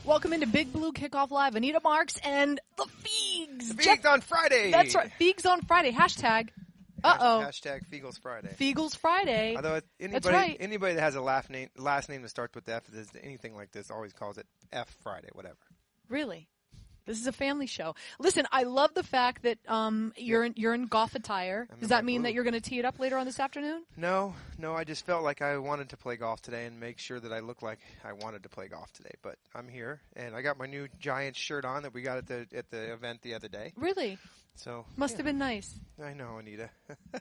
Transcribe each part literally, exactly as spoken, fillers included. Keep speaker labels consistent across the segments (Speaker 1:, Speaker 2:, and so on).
Speaker 1: Welcome into Big Blue Kickoff Live. Anita Marks and the Feegs.
Speaker 2: The Feegs on Friday.
Speaker 1: That's right. Feegs on Friday. Hashtag. Uh-oh.
Speaker 2: Hashtag Feagles Friday.
Speaker 1: Feagles Friday.
Speaker 2: Although anybody,
Speaker 1: That's right.
Speaker 2: anybody that has a last name, last name that starts with F, is anything like this, always calls it F Friday, whatever.
Speaker 1: Really? This is a family show. Listen, I love the fact that um, you're in, you're in golf attire.
Speaker 2: I'm
Speaker 1: Does
Speaker 2: in
Speaker 1: that
Speaker 2: my
Speaker 1: mean
Speaker 2: blue.
Speaker 1: that you're going to tee it up later on this afternoon?
Speaker 2: No, no, I just felt like I wanted to play golf today and make sure that I look like I wanted to play golf today. But I'm here, and I got my new Giants shirt on that we got at the at the event the other day.
Speaker 1: Really?
Speaker 2: So
Speaker 1: Must
Speaker 2: yeah.
Speaker 1: have been nice.
Speaker 2: I know, Anita.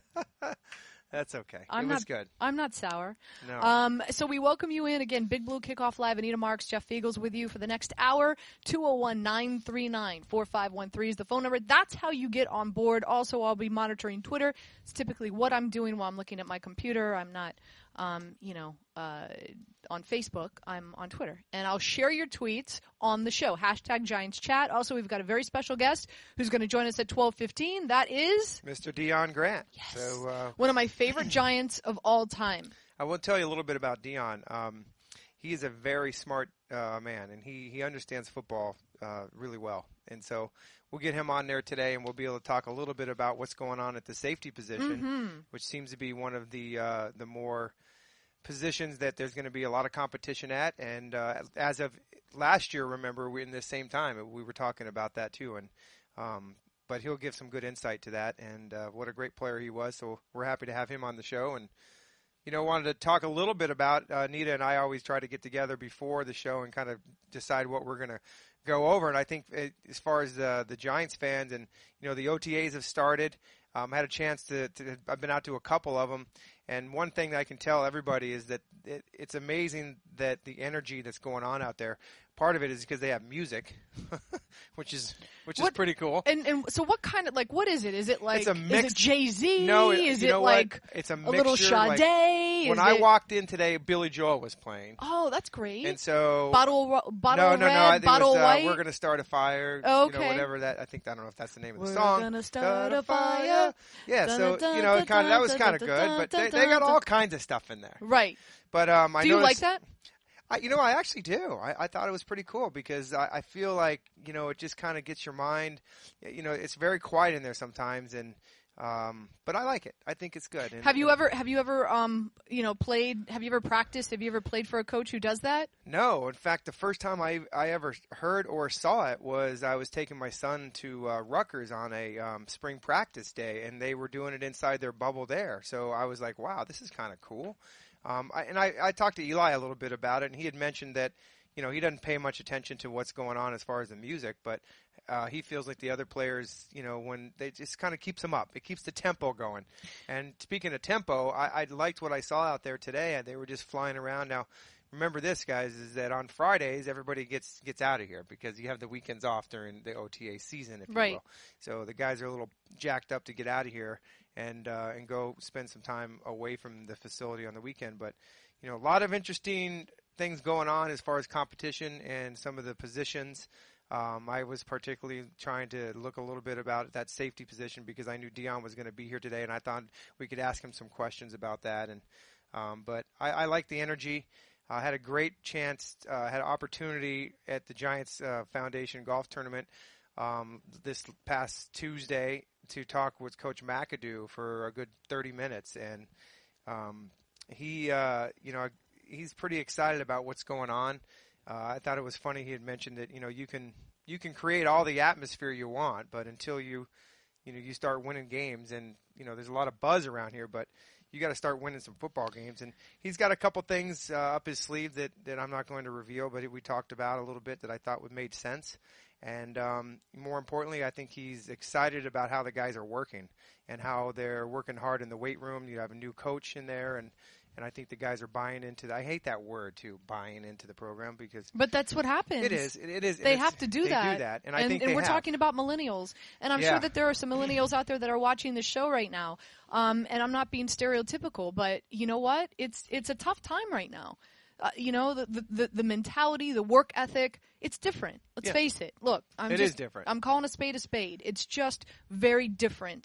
Speaker 2: That's okay.
Speaker 1: I'm
Speaker 2: it
Speaker 1: not,
Speaker 2: was good.
Speaker 1: I'm not sour.
Speaker 2: No.
Speaker 1: Um, so we welcome you in again. Big Blue Kickoff Live. Anita Marks, Jeff Feagles with you for the next hour. two oh one, nine three nine, four five one three is the phone number. That's how you get on board. Also, I'll be monitoring Twitter. It's typically what I'm doing while I'm looking at my computer. I'm not, um, you know, uh, on Facebook. I'm on Twitter. And I'll share your tweets on the show. Hashtag Giants Chat. Also, we've got a very special guest who's going to join us at twelve fifteen. That is
Speaker 2: Mister Dion Grant.
Speaker 1: Yes.
Speaker 2: So, uh,
Speaker 1: one of my favorite Giants of all time.
Speaker 2: I will tell you a little bit about Dion. Um, he is a very smart uh, man, and he, he understands football uh, really well. And so we'll get him on there today, and we'll be able to talk a little bit about what's going on at the safety position,
Speaker 1: Mm-hmm.
Speaker 2: which seems to be one of the uh, the more positions that there's going to be a lot of competition at. And uh, as of last year, remember, we in the same time, we were talking about that too. And um, but he'll give some good insight to that, and uh, what a great player he was. So we're happy to have him on the show. And you know, wanted to talk a little bit about uh, Nita and I always try to get together before the show and kind of decide what we're going to go over. And I think it, as far as uh, the Giants fans, and you know, the O T As have started. Um, had a chance to, to. I've been out to a couple of them, and one thing that I can tell everybody is that it, it's amazing that the energy that's going on out there. Part of it is because they have music, which is which
Speaker 1: What-
Speaker 2: is pretty cool.
Speaker 1: And and so what kind of, like, what is it? Is it like,
Speaker 2: It's a
Speaker 1: is
Speaker 2: mix-
Speaker 1: it Jay-Z?
Speaker 2: No, it-
Speaker 1: is
Speaker 2: you
Speaker 1: it
Speaker 2: know what?
Speaker 1: like
Speaker 2: It's a
Speaker 1: a little
Speaker 2: mixture,
Speaker 1: Sade?
Speaker 2: like, when
Speaker 1: Is
Speaker 2: I
Speaker 1: it-
Speaker 2: walked in today, Billy Joel was playing,
Speaker 1: Oh, that's great.
Speaker 2: and so
Speaker 1: bottle ro- bottle
Speaker 2: no, no,
Speaker 1: red,
Speaker 2: no. I think
Speaker 1: bottle
Speaker 2: it was, uh,
Speaker 1: white.
Speaker 2: We're gonna start a fire.
Speaker 1: Oh,
Speaker 2: You know,
Speaker 1: okay.
Speaker 2: whatever that. I think I don't know if that's the name of the
Speaker 1: We're
Speaker 2: song.
Speaker 1: gonna start a fire.
Speaker 2: Yeah,
Speaker 1: Dun,
Speaker 2: so
Speaker 1: dun,
Speaker 2: you know,
Speaker 1: dun,
Speaker 2: kind of that was
Speaker 1: dun,
Speaker 2: kind of
Speaker 1: dun,
Speaker 2: good,
Speaker 1: dun,
Speaker 2: but
Speaker 1: dun,
Speaker 2: they,
Speaker 1: dun,
Speaker 2: they got
Speaker 1: dun.
Speaker 2: all kinds of stuff in there.
Speaker 1: Right.
Speaker 2: But um, I
Speaker 1: Do you
Speaker 2: noticed,
Speaker 1: like that?
Speaker 2: I, you know, I actually do. I, I thought it was pretty cool because I, I feel like, you know, it just kind of gets your mind. You know, it's very quiet in there sometimes, and um, but I like it. I think it's good. And,
Speaker 1: Have you
Speaker 2: and-
Speaker 1: ever have you ever um you know played? Have you ever practiced? Have you ever played for a coach who does that?
Speaker 2: No. In fact, the first time I I ever heard or saw it was I was taking my son to uh, Rutgers on a um, spring practice day, and they were doing it inside their bubble there. So I was like, wow, this is kind of cool. Um, I, and I, I talked to Eli a little bit about it, and he had mentioned that, you know, he doesn't pay much attention to what's going on as far as the music, but uh, he feels like the other players, you know, when they just kind of keeps them up. It keeps the tempo going. And speaking of tempo, I, I liked what I saw out there today. They were just flying around. Now, remember this, guys, is that on Fridays everybody gets gets out of here because you have the weekends off during the O T A season, if
Speaker 1: Right.
Speaker 2: you will. So the guys are a little jacked up to get out of here and uh, and go spend some time away from the facility on the weekend. But you know, a lot of interesting things going on as far as competition and some of the positions. Um, I was particularly trying to look a little bit about that safety position because I knew Dion was going to be here today, and I thought we could ask him some questions about that. And um, but I, I like the energy. I had a great chance, uh, had an opportunity at the Giants uh, Foundation Golf Tournament um, this past Tuesday to talk with Coach McAdoo for a good thirty minutes, and um, he, uh, you know, he's pretty excited about what's going on. Uh, I thought it was funny he had mentioned that, you know, you can you can create all the atmosphere you want, but until you, you know, you start winning games, and you know, there's a lot of buzz around here, but you got to start winning some football games. And he's got a couple things uh, up his sleeve that, that I'm not going to reveal, but we talked about a little bit that I thought would made sense. And um, more importantly, I think he's excited about how the guys are working and how they're working hard in the weight room. You have a new coach in there, and, and I think the guys are buying into that. I hate that word, too, buying into the program, because
Speaker 1: But that's what happens.
Speaker 2: it is. It, it is.
Speaker 1: They
Speaker 2: and
Speaker 1: have
Speaker 2: it's-
Speaker 1: to do
Speaker 2: they
Speaker 1: that.
Speaker 2: do that, and I
Speaker 1: and,
Speaker 2: think
Speaker 1: and
Speaker 2: they
Speaker 1: we're
Speaker 2: have.
Speaker 1: talking about millennials, and I'm
Speaker 2: Yeah.
Speaker 1: sure that there are some millennials out there that are watching the show right now. Um, and I'm not being stereotypical, but you know what? It's it's a tough time right now. Uh, you know, the, the the the mentality, the work ethic, it's different. Let's
Speaker 2: Yeah.
Speaker 1: face it. Look, I'm
Speaker 2: It
Speaker 1: just
Speaker 2: is different.
Speaker 1: I'm calling a spade a spade. It's just very different.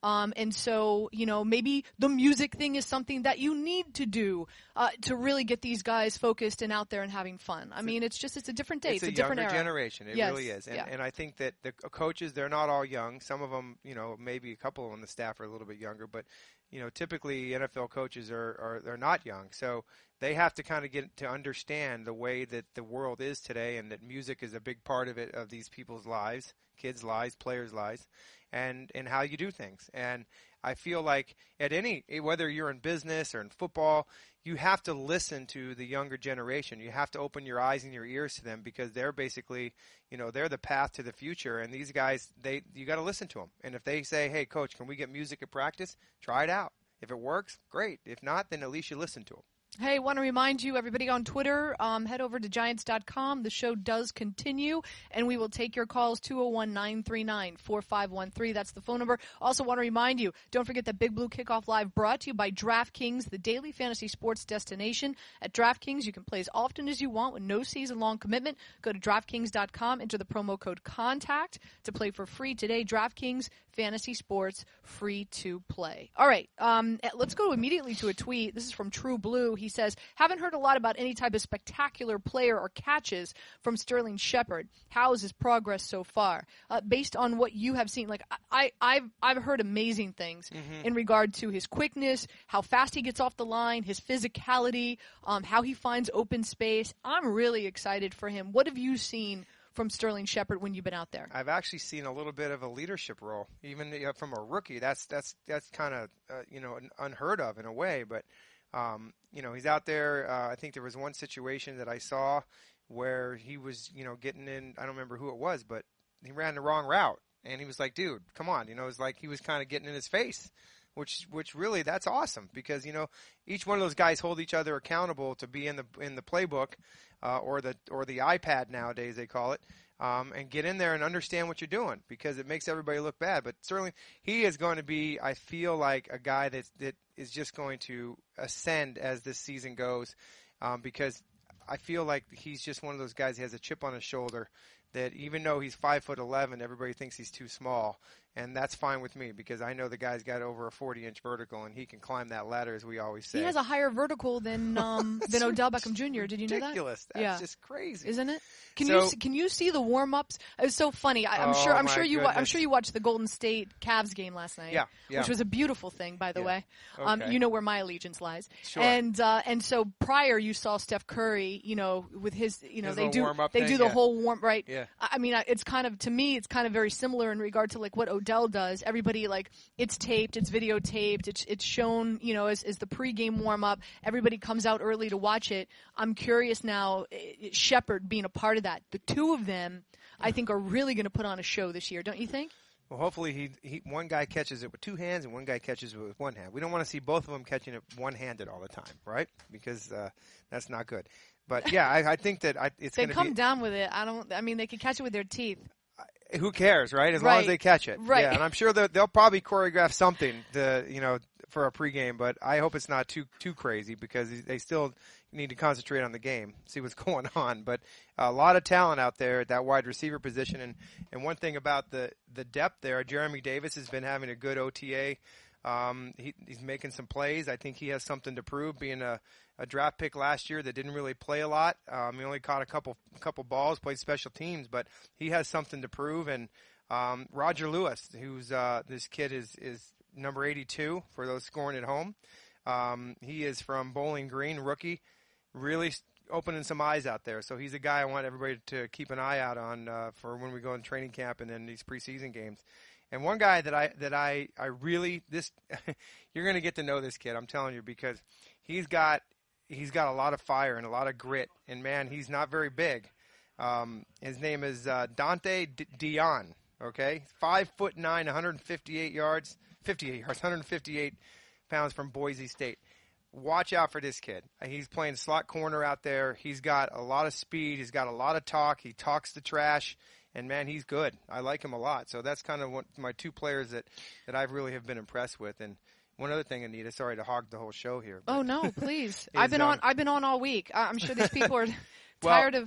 Speaker 1: Um, and so, you know, maybe the music thing is something that you need to do uh, to really get these guys focused and out there and having fun. I mean, it's just, it's a different day.
Speaker 2: It's,
Speaker 1: it's a,
Speaker 2: a
Speaker 1: different
Speaker 2: younger
Speaker 1: era.
Speaker 2: generation. It
Speaker 1: yes.
Speaker 2: really is. And,
Speaker 1: yeah.
Speaker 2: and I think that the coaches, they're not all young. Some of them, you know, maybe a couple on the staff are a little bit younger, but, you know, typically N F L coaches are, are they're not young. So they have to kind of get to understand the way that the world is today and that music is a big part of it, of these people's lives, kids' lives, players' lives, and, and how you do things. And I feel like at any, whether you're in business or in football, you have to listen to the younger generation. You have to open your eyes and your ears to them because they're basically, you know, they're the path to the future. And these guys, they, you got to listen to them. And if they say, hey, coach, can we get music at practice? Try it out. If it works, great. If not, then at least you listen to them.
Speaker 1: Hey, want to remind you, everybody on Twitter, um, head over to Giants dot com. The show does continue, and we will take your calls, two oh one, nine three nine, four five one three. That's the phone number. Also want to remind you, don't forget that Big Blue Kickoff Live brought to you by DraftKings, the daily fantasy sports destination. At DraftKings, you can play as often as you want with no season-long commitment. Go to DraftKings dot com, enter the promo code CONTACT to play for free today. DraftKings, fantasy sports, free to play. All right, um, let's go immediately to a tweet. This is from True Blue. He says, haven't heard a lot about any type of spectacular player or catches from Sterling Shepard. How is his progress so far? Uh, based on what you have seen, like I, I've, I've heard amazing things mm-hmm. in regard to his quickness, how fast he gets off the line, his physicality, um, how he finds open space. I'm really excited for him. What have you seen from Sterling Shepard when you've been out there?
Speaker 2: I've actually seen a little bit of a leadership role, even you know, from a rookie. That's that's that's kind of uh, you know unheard of in a way, but. Um, you know, he's out there. Uh, I think there was one situation that I saw where he was, you know, getting in. I don't remember who it was, but he ran the wrong route, and he was like, "Dude, come on!" You know, it was like he was kind of getting in his face, which, which really that's awesome because you know each one of those guys hold each other accountable to be in the in the playbook, uh, or the or the iPad nowadays they call it. Um, and get in there and understand what you're doing because it makes everybody look bad. But certainly he is going to be, I feel like, a guy that that is just going to ascend as this season goes um, because I feel like he's just one of those guys. He has a chip on his shoulder that even though he's five foot eleven, everybody thinks he's too small. And that's fine with me because I know the guy's got over a forty inch vertical and he can climb that ladder, as we always say.
Speaker 1: He has a higher vertical than um, than Odell Beckham Junior Did you know that?
Speaker 2: Ridiculous. That's
Speaker 1: yeah.
Speaker 2: just crazy,
Speaker 1: isn't it? Can
Speaker 2: so,
Speaker 1: you see, can you see the warm ups? It was so funny. I, I'm
Speaker 2: oh
Speaker 1: sure I'm sure you
Speaker 2: goodness.
Speaker 1: I'm sure you watched the Golden State Cavs game last night.
Speaker 2: Yeah, yeah.
Speaker 1: Which was a beautiful thing, by the
Speaker 2: yeah.
Speaker 1: way.
Speaker 2: Okay.
Speaker 1: Um, you know where my allegiance lies.
Speaker 2: Sure.
Speaker 1: And uh, and so prior, you saw Steph Curry. You know, with his you know
Speaker 2: his
Speaker 1: they do they
Speaker 2: thing,
Speaker 1: do the
Speaker 2: yeah.
Speaker 1: whole warm right.
Speaker 2: Yeah.
Speaker 1: I mean, it's kind of to me, it's kind of very similar in regard to like what Odell does. Everybody like it's taped, it's videotaped, it's it's shown, you know, as, as the pregame warm up. Everybody comes out early to watch it. I'm curious now, Shepard being a part of that. The two of them, I think, are really going to put on a show this year, don't you think?
Speaker 2: Well, hopefully he, he one guy catches it with two hands and one guy catches it with one hand. We don't want to see both of them catching it one-handed all the time, right? Because uh, that's not good. But yeah, I, I think that I, it's
Speaker 1: they
Speaker 2: going to
Speaker 1: come
Speaker 2: be,
Speaker 1: down with it. I don't. I mean, they can catch it with their teeth.
Speaker 2: Who cares, right? As
Speaker 1: right.
Speaker 2: long as they catch it,
Speaker 1: right?
Speaker 2: Yeah, and I'm sure that they'll probably choreograph something to you know for a pregame, but I hope it's not too too crazy because they still need to concentrate on the game, see what's going on. But a lot of talent out there at that wide receiver position, and and one thing about the the depth there, Jeremy Davis has been having a good O T A. Um, he, he's making some plays. I think he has something to prove, being a, a draft pick last year that didn't really play a lot. Um, he only caught a couple couple balls, played special teams, but he has something to prove. And um, Roger Lewis, who's uh, this kid is is number eighty-two for those scoring at home. Um, he is from Bowling Green, rookie, really opening some eyes out there. So he's a guy I want everybody to keep an eye out on uh, for when we go in training camp and then these preseason games. And one guy that I that I, I really this you're going to get to know this kid, I'm telling you, because he's got he's got a lot of fire and a lot of grit, and man, he's not very big. Um, his name is uh, Dante D- Dion. Okay, five foot nine, one hundred fifty-eight yards, fifty-eight yards, one hundred fifty-eight pounds from Boise State. Watch out for this kid. He's playing slot corner out there. He's got a lot of speed. He's got a lot of talk. He talks the trash. And, man, he's good. I like him a lot. So that's kind of what my two players that, that I really have been impressed with. And one other thing, Anita, sorry to hog the whole show here.
Speaker 1: Oh, no, please. I've been um, on I've been on all week. I'm sure these people are
Speaker 2: well,
Speaker 1: tired of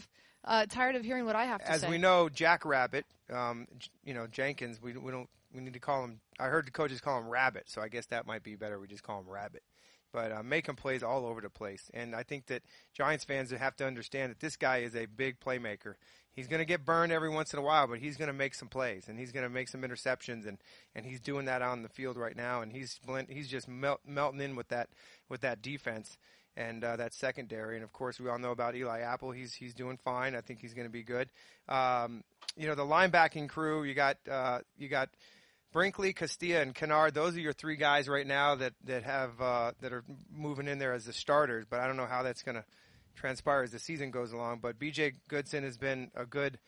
Speaker 1: Uh, tired of hearing what I have to
Speaker 2: As
Speaker 1: say.
Speaker 2: As we know, Jackrabbit, um, you know, Jenkins, we we don't we need to call him. I heard the coaches call him Rabbit, so I guess that might be better. We just call him Rabbit. But uh, making plays all over the place. And I think that Giants fans have to understand that this guy is a big playmaker. He's going to get burned every once in a while, but he's going to make some plays, and he's going to make some interceptions, and, and he's doing that on the field right now, and he's blend, he's just melt, melting in with that with that defense and uh, that secondary. And, of course, we all know about Eli Apple. He's he's doing fine. I think he's going to be good. Um, you know, the linebacking crew, you got uh, you got – Brinkley, Castilla, and Kennard, those are your three guys right now that, that have uh, that are moving in there as the starters, but I don't know how that's going to transpire as the season goes along. But B J Goodson has been a good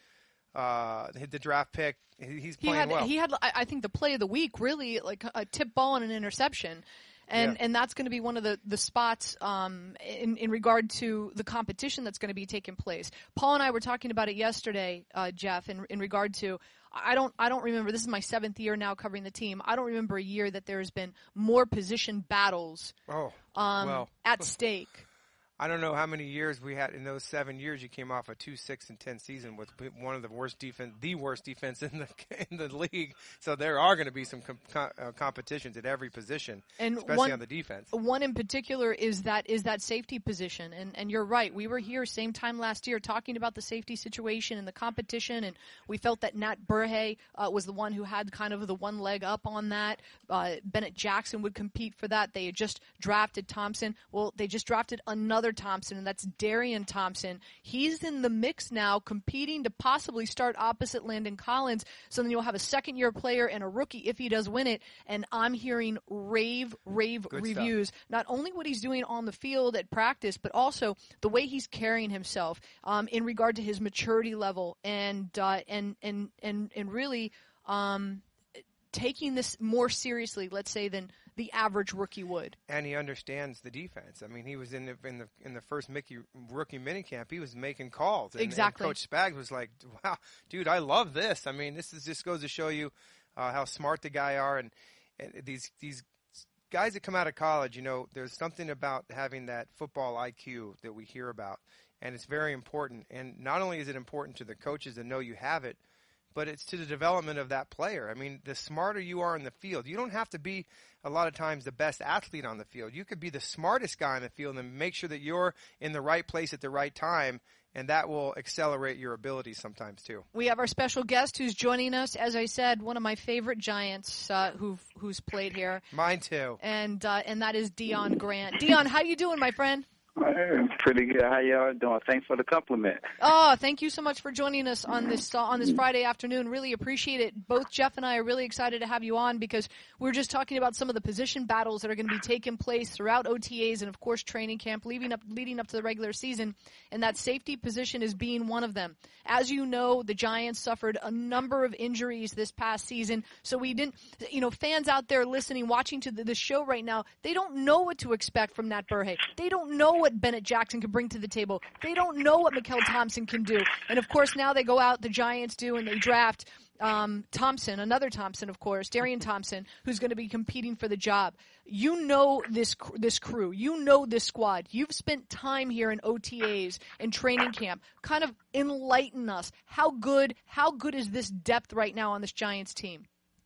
Speaker 2: uh, hit the draft pick. He's playing
Speaker 1: he had,
Speaker 2: well.
Speaker 1: He had, I think, the play of the week, really, like a tip ball and an interception. And
Speaker 2: yeah.
Speaker 1: and that's going to be one of the, the spots um, in, in regard to the competition that's going to be taking place. Paul and I were talking about it yesterday, uh, Jeff, in, in regard to I don't I don't remember. This is my seventh year now covering the team. I don't remember a year that there has been more position battles
Speaker 2: oh,
Speaker 1: um,
Speaker 2: well.
Speaker 1: at stake.
Speaker 2: I don't know how many years we had in those seven years. You came off a two, six, and ten season with one of the worst defense, the worst defense in the in the league. So there are going to be some com- com- uh, competitions at every position,
Speaker 1: and
Speaker 2: especially
Speaker 1: one,
Speaker 2: on the defense.
Speaker 1: One in particular is that is that safety position, and and you're right. We were here same time last year talking about the safety situation and the competition, and we felt that Nat Burhay uh, was the one who had kind of the one leg up on that. Uh, Bennett Jackson would compete for that. They had just drafted Thompson. Well, they just drafted another Thompson, and that's Darian Thompson. He's in the mix now, competing to possibly start opposite Landon Collins. So then you'll have a second-year player and a rookie if he does win it. And I'm hearing rave, rave
Speaker 2: Good
Speaker 1: reviews.
Speaker 2: stuff.
Speaker 1: Not only what he's doing on the field at practice, but also the way he's carrying himself um, in regard to his maturity level and uh, and and and and really um, taking this more seriously, let's say, than the average rookie would.
Speaker 2: And he understands the defense. I mean, he was in the in the in the first Mickey rookie minicamp. He was making calls. And,
Speaker 1: exactly.
Speaker 2: And Coach Spags was like, "Wow, dude, I love this." I mean, this is just goes to show you uh, how smart the guy are. And, and these these guys that come out of college, you know, there's something about having that football I Q that we hear about, and it's very important. And not only is it important to the coaches to know you have it, but it's to the development of that player. I mean, the smarter you are in the field, you don't have to be a lot of times the best athlete on the field. You could be the smartest guy on the field and make sure that you're in the right place at the right time, and that will accelerate your abilities sometimes too.
Speaker 1: We have our special guest who's joining us. As I said, one of my favorite Giants uh, who've, who's played here.
Speaker 2: Mine too.
Speaker 1: And uh, and that is Dion Grant. Dion, how you doing, my friend?
Speaker 3: Pretty good. How y'all doing? Thanks for the compliment.
Speaker 1: Oh, thank you so much for joining us on this uh, on this Friday afternoon. Really appreciate it. Both Jeff and I are really excited to have you on because we're just talking about some of the position battles that are going to be taking place throughout O T As and, of course, training camp leading up leading up to the regular season, and that safety position is being one of them. As you know, the Giants suffered a number of injuries this past season, so we didn't, you know, fans out there listening, watching to the, the show right now, they don't know what to expect from Nat Burhay. They don't know what Bennett Jackson can bring to the table. They don't know what Mikael Thompson can do. And, of course, now they go out, the Giants do, and they draft um, Thompson, another Thompson, of course, Darian Thompson, who's going to be competing for the job. You know this this crew. You know this squad. You've spent time here in O T As and training camp. Kind of enlighten us. How good, how good is this depth right now on this Giants team?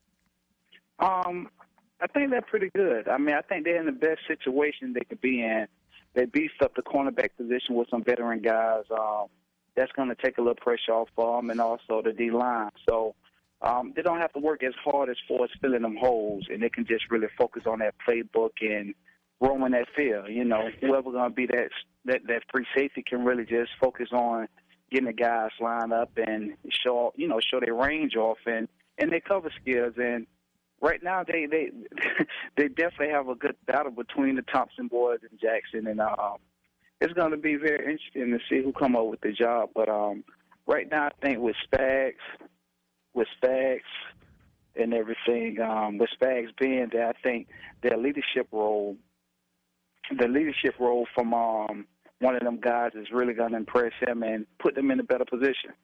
Speaker 3: Um, I think they're pretty good. I mean, I think they're in the best situation they could be in. They beefed up the cornerback position with some veteran guys. Um, that's going to take a little pressure off of them, and also the D-line. So um, they don't have to work as hard as far as filling them holes, and they can just really focus on that playbook and roaming that field. You know, whoever's going to be that, that that free safety can really just focus on getting the guys lined up and show, you know, show their range off and, and their cover skills. And right now, they they they definitely have a good battle between the Thompson boys and Jackson, and um, it's going to be very interesting to see who come up with the job. But um, right now, I think with Spags, with Spags and everything, um, with Spags being there, I think their leadership role, the leadership role from um, one of them guys is really going to impress him and put them in a better position.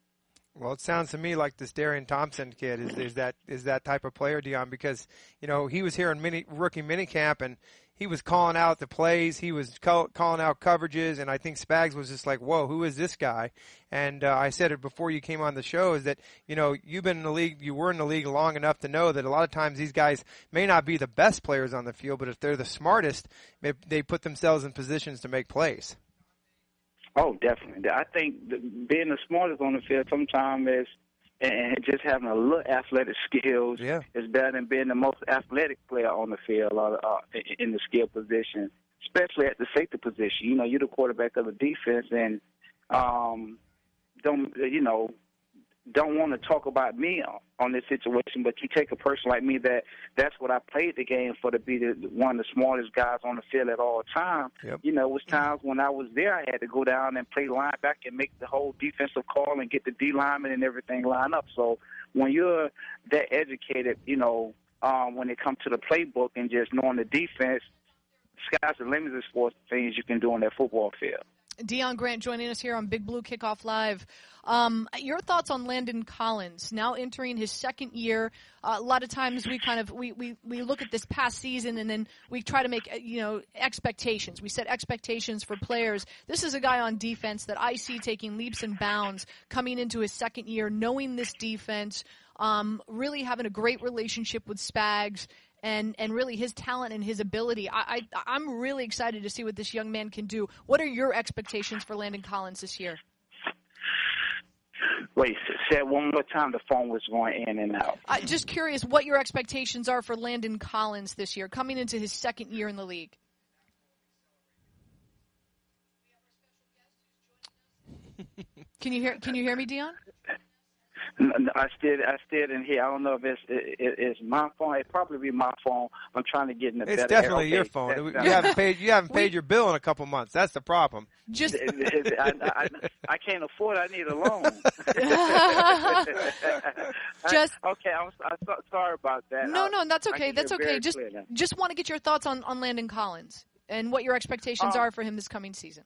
Speaker 2: Well, it sounds to me like this Darian Thompson kid is, is that is that type of player, Dion, because, you know, he was here in mini, rookie minicamp, and he was calling out the plays. He was call, calling out coverages, and I think Spags was just like, whoa, who is this guy? And uh, I said it before you came on the show, is that, you know, you've been in the league, you were in the league long enough to know that a lot of times these guys may not be the best players on the field, but if they're the smartest, they, they put themselves in positions to make plays.
Speaker 3: Oh, definitely. I think being the smartest on the field sometimes is, and just having a little athletic skills
Speaker 2: yeah.
Speaker 3: is better than being the most athletic player on the field uh, uh, in the skill position, especially at the safety position. You know, you're the quarterback of the defense, and um, don't you know don't want to talk about me on this situation, but you take a person like me that that's what I played the game for, to be the, one of the smartest guys on the field at all times.
Speaker 2: Yep.
Speaker 3: You know, it was times when I was there, I had to go down and play linebacker and make the whole defensive call and get the D lineman and everything line up. So when you're that educated, you know, um, when it comes to the playbook and just knowing the defense, sky's the limit as far as things you can do on that football field.
Speaker 1: Dion Grant joining us here on Big Blue Kickoff Live. Um, your thoughts on Landon Collins now entering his second year? Uh, a lot of times we kind of we, we, we look at this past season and then we try to make you know expectations. We set expectations for players. This is a guy on defense that I see taking leaps and bounds coming into his second year, knowing this defense, um, really having a great relationship with Spags. And and really his talent and his ability. I, I, I'm really excited to see what this young man can do. What are your expectations for Landon Collins this year?
Speaker 3: Wait, say it one more time. The phone was going in and out.
Speaker 1: I'm just curious what your expectations are for Landon Collins this year, coming into his second year in the league. Can you hear Can you hear me, Dion?
Speaker 3: I still, I still didn't hear. I don't know if it's it, it's my phone. It probably be my phone. I'm trying to get in the.
Speaker 2: It's
Speaker 3: better
Speaker 2: definitely
Speaker 3: okay,
Speaker 2: your phone.
Speaker 3: that,
Speaker 2: You haven't paid. You haven't paid your bill in a couple months. That's the problem.
Speaker 1: Just,
Speaker 3: I, I, I can't afford it. I need a loan.
Speaker 1: Just
Speaker 3: I, okay. I'm, I'm so, sorry about that.
Speaker 1: No,
Speaker 3: I,
Speaker 1: no, that's okay. That's okay. Just, just want to get your thoughts on on Landon Collins and what your expectations
Speaker 3: um,
Speaker 1: are for him this coming season.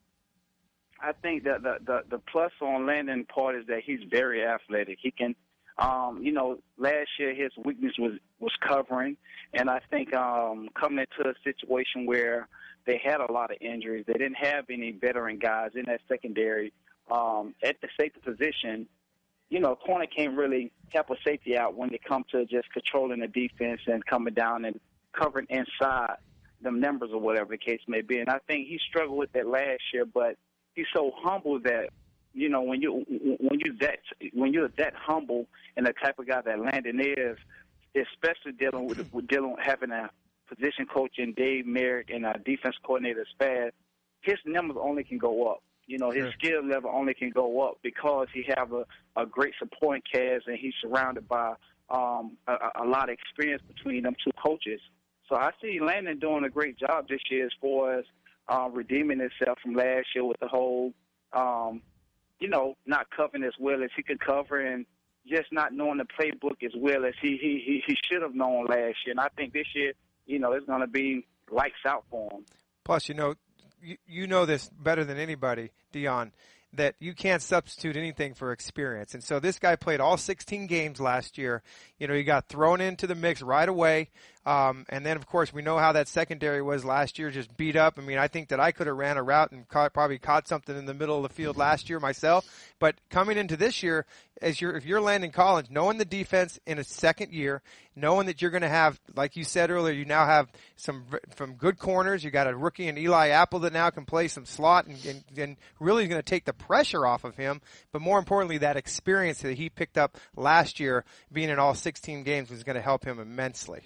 Speaker 3: I think that the, the the plus on Landon part is that he's very athletic. He can, um, you know, last year his weakness was, was covering, and I think um, coming into a situation where they had a lot of injuries, they didn't have any veteran guys in that secondary um, at the safety position. You know, corner can't really help a safety out when it comes to just controlling the defense and coming down and covering inside them numbers or whatever the case may be. And I think he struggled with that last year, but he's so humble that, you know, when you when you that when you're that humble and the type of guy that Landon is, especially dealing with, with dealing with having a position coach in Dave Merrick and a defense coordinator Spaz, his numbers only can go up. You know, his sure. skill level only can go up because he have a, a great supporting cast and he's surrounded by um, a, a lot of experience between them two coaches. So I see Landon doing a great job this year as far as Uh, redeeming himself from last year with the whole, um, you know, not covering as well as he could cover and just not knowing the playbook as well as he he, he should have known last year. And I think this year, you know, it's going to be lights out for him.
Speaker 2: Plus, you know, you, you know this better than anybody, Dion, that you can't substitute anything for experience. And so this guy played all sixteen games last year. You know, he got thrown into the mix right away. Um, and then, of course, we know how that secondary was last year, just beat up. I mean, I think that I could have ran a route and caught, probably caught something in the middle of the field last year myself. But coming into this year, as you're, if you're Landon Collins, knowing the defense in a second year, knowing that you're going to have, like you said earlier, you now have some from good corners. You got a rookie in Eli Apple that now can play some slot and, and, and really going to take the pressure off of him. But more importantly, that experience that he picked up last year, being in all sixteen games, was going to help him immensely.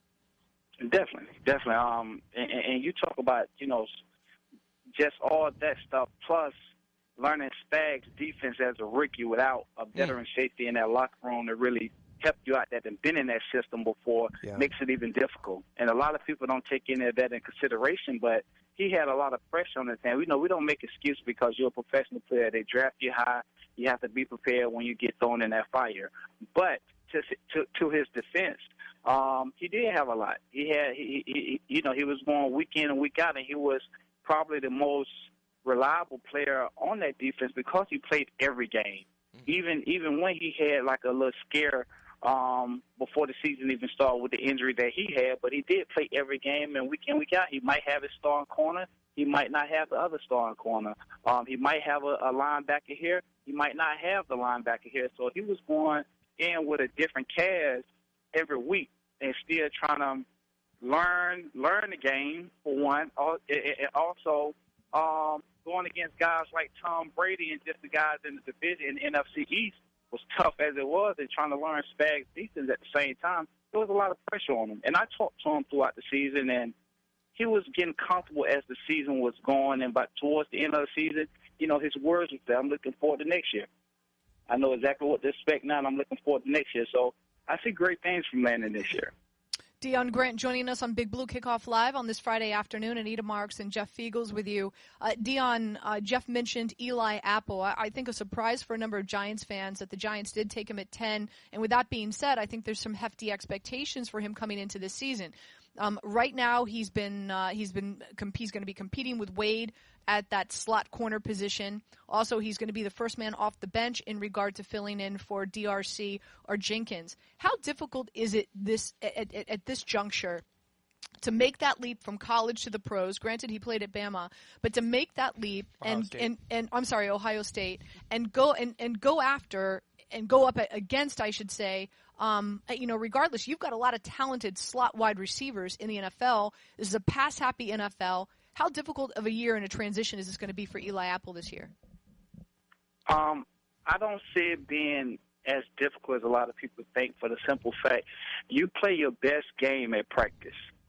Speaker 3: Definitely, definitely. Um, and, and you talk about, you know, just all that stuff, plus learning Spags' defense as a rookie without a veteran mm. safety in that locker room to really help you out that have been in that system before yeah. makes it even difficult. And a lot of people don't take any of that in consideration, but he had a lot of pressure on his hand. We know we don't make excuses because you're a professional player. They draft you high. You have to be prepared when you get thrown in that fire. But to to, to his defense, Um, he did have a lot. He had, he, he, you know, he was going week in and week out, and he was probably the most reliable player on that defense because he played every game. even even when he had like a little scare um, before the season even started with the injury that he had, but he did play every game, and week in, week out, he might have his starting corner. He might not have the other starting corner. Um, he might have a, a linebacker here. He might not have the linebacker here. So he was going in with a different cast every week and still trying to learn learn the game, for one, and also um, going against guys like Tom Brady and just the guys in the division in the N F C East was tough as it was, and trying to learn Spags' defense at the same time. There was a lot of pressure on him. And I talked to him throughout the season, and he was getting comfortable as the season was going. And but towards the end of the season, you know, his words were that I'm looking forward to next year. I know exactly what to expect now, and I'm looking forward to next year. So I see great things from Landon this year.
Speaker 1: Dion Grant joining us on Big Blue Kickoff Live on this Friday afternoon. Anita Marks and Jeff Fiegels with you. Uh, Dion, uh, Jeff mentioned Eli Apple. I, I think a surprise for a number of Giants fans that the Giants did take him at ten. And with that being said, I think there's some hefty expectations for him coming into this season. Um, right now, he's been uh, he's been comp- he's going to be competing with Wade at that slot corner position. Also, he's going to be the first man off the bench in regard to filling in for D R C or Jenkins. How difficult is it this at, at, at this juncture to make that leap from college to the pros? Granted, he played at Bama, but to make that leap and, and, and I'm sorry, Ohio State, and go and, and go after and go up against, I should say, um, you know, regardless, you've got a lot of talented slot wide receivers in the N F L. This is a pass-happy N F L. How difficult of a year and a transition is this going to be for Eli Apple this year?
Speaker 3: Um, I don't see it being as difficult as a lot of people think, for the simple fact you play your best game at practice.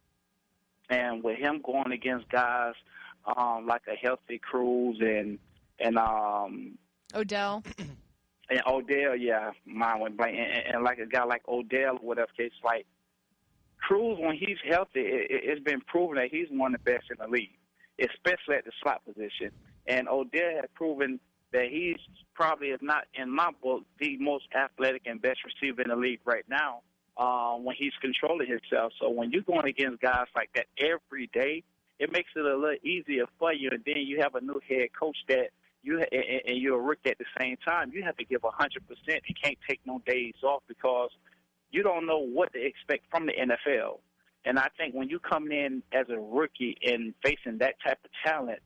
Speaker 3: And with him going against guys um, like a healthy Cruz and and um,
Speaker 1: Odell.
Speaker 3: And Odell, yeah, mine went blank. And, and like a guy like Odell, whatever case, like Cruz, when he's healthy, it, it's been proven that he's one of the best in the league, especially at the slot position. And Odell has proven that he's probably, if not in my book, the most athletic and best receiver in the league right now uh, when he's controlling himself. So when you're going against guys like that every day, it makes it a little easier for you. And then you have a new head coach that you and you're a rookie at the same time. You have to give one hundred percent. You can't take no days off because you don't know what to expect from the N F L. And I think when you come in as a rookie and facing that type of talent,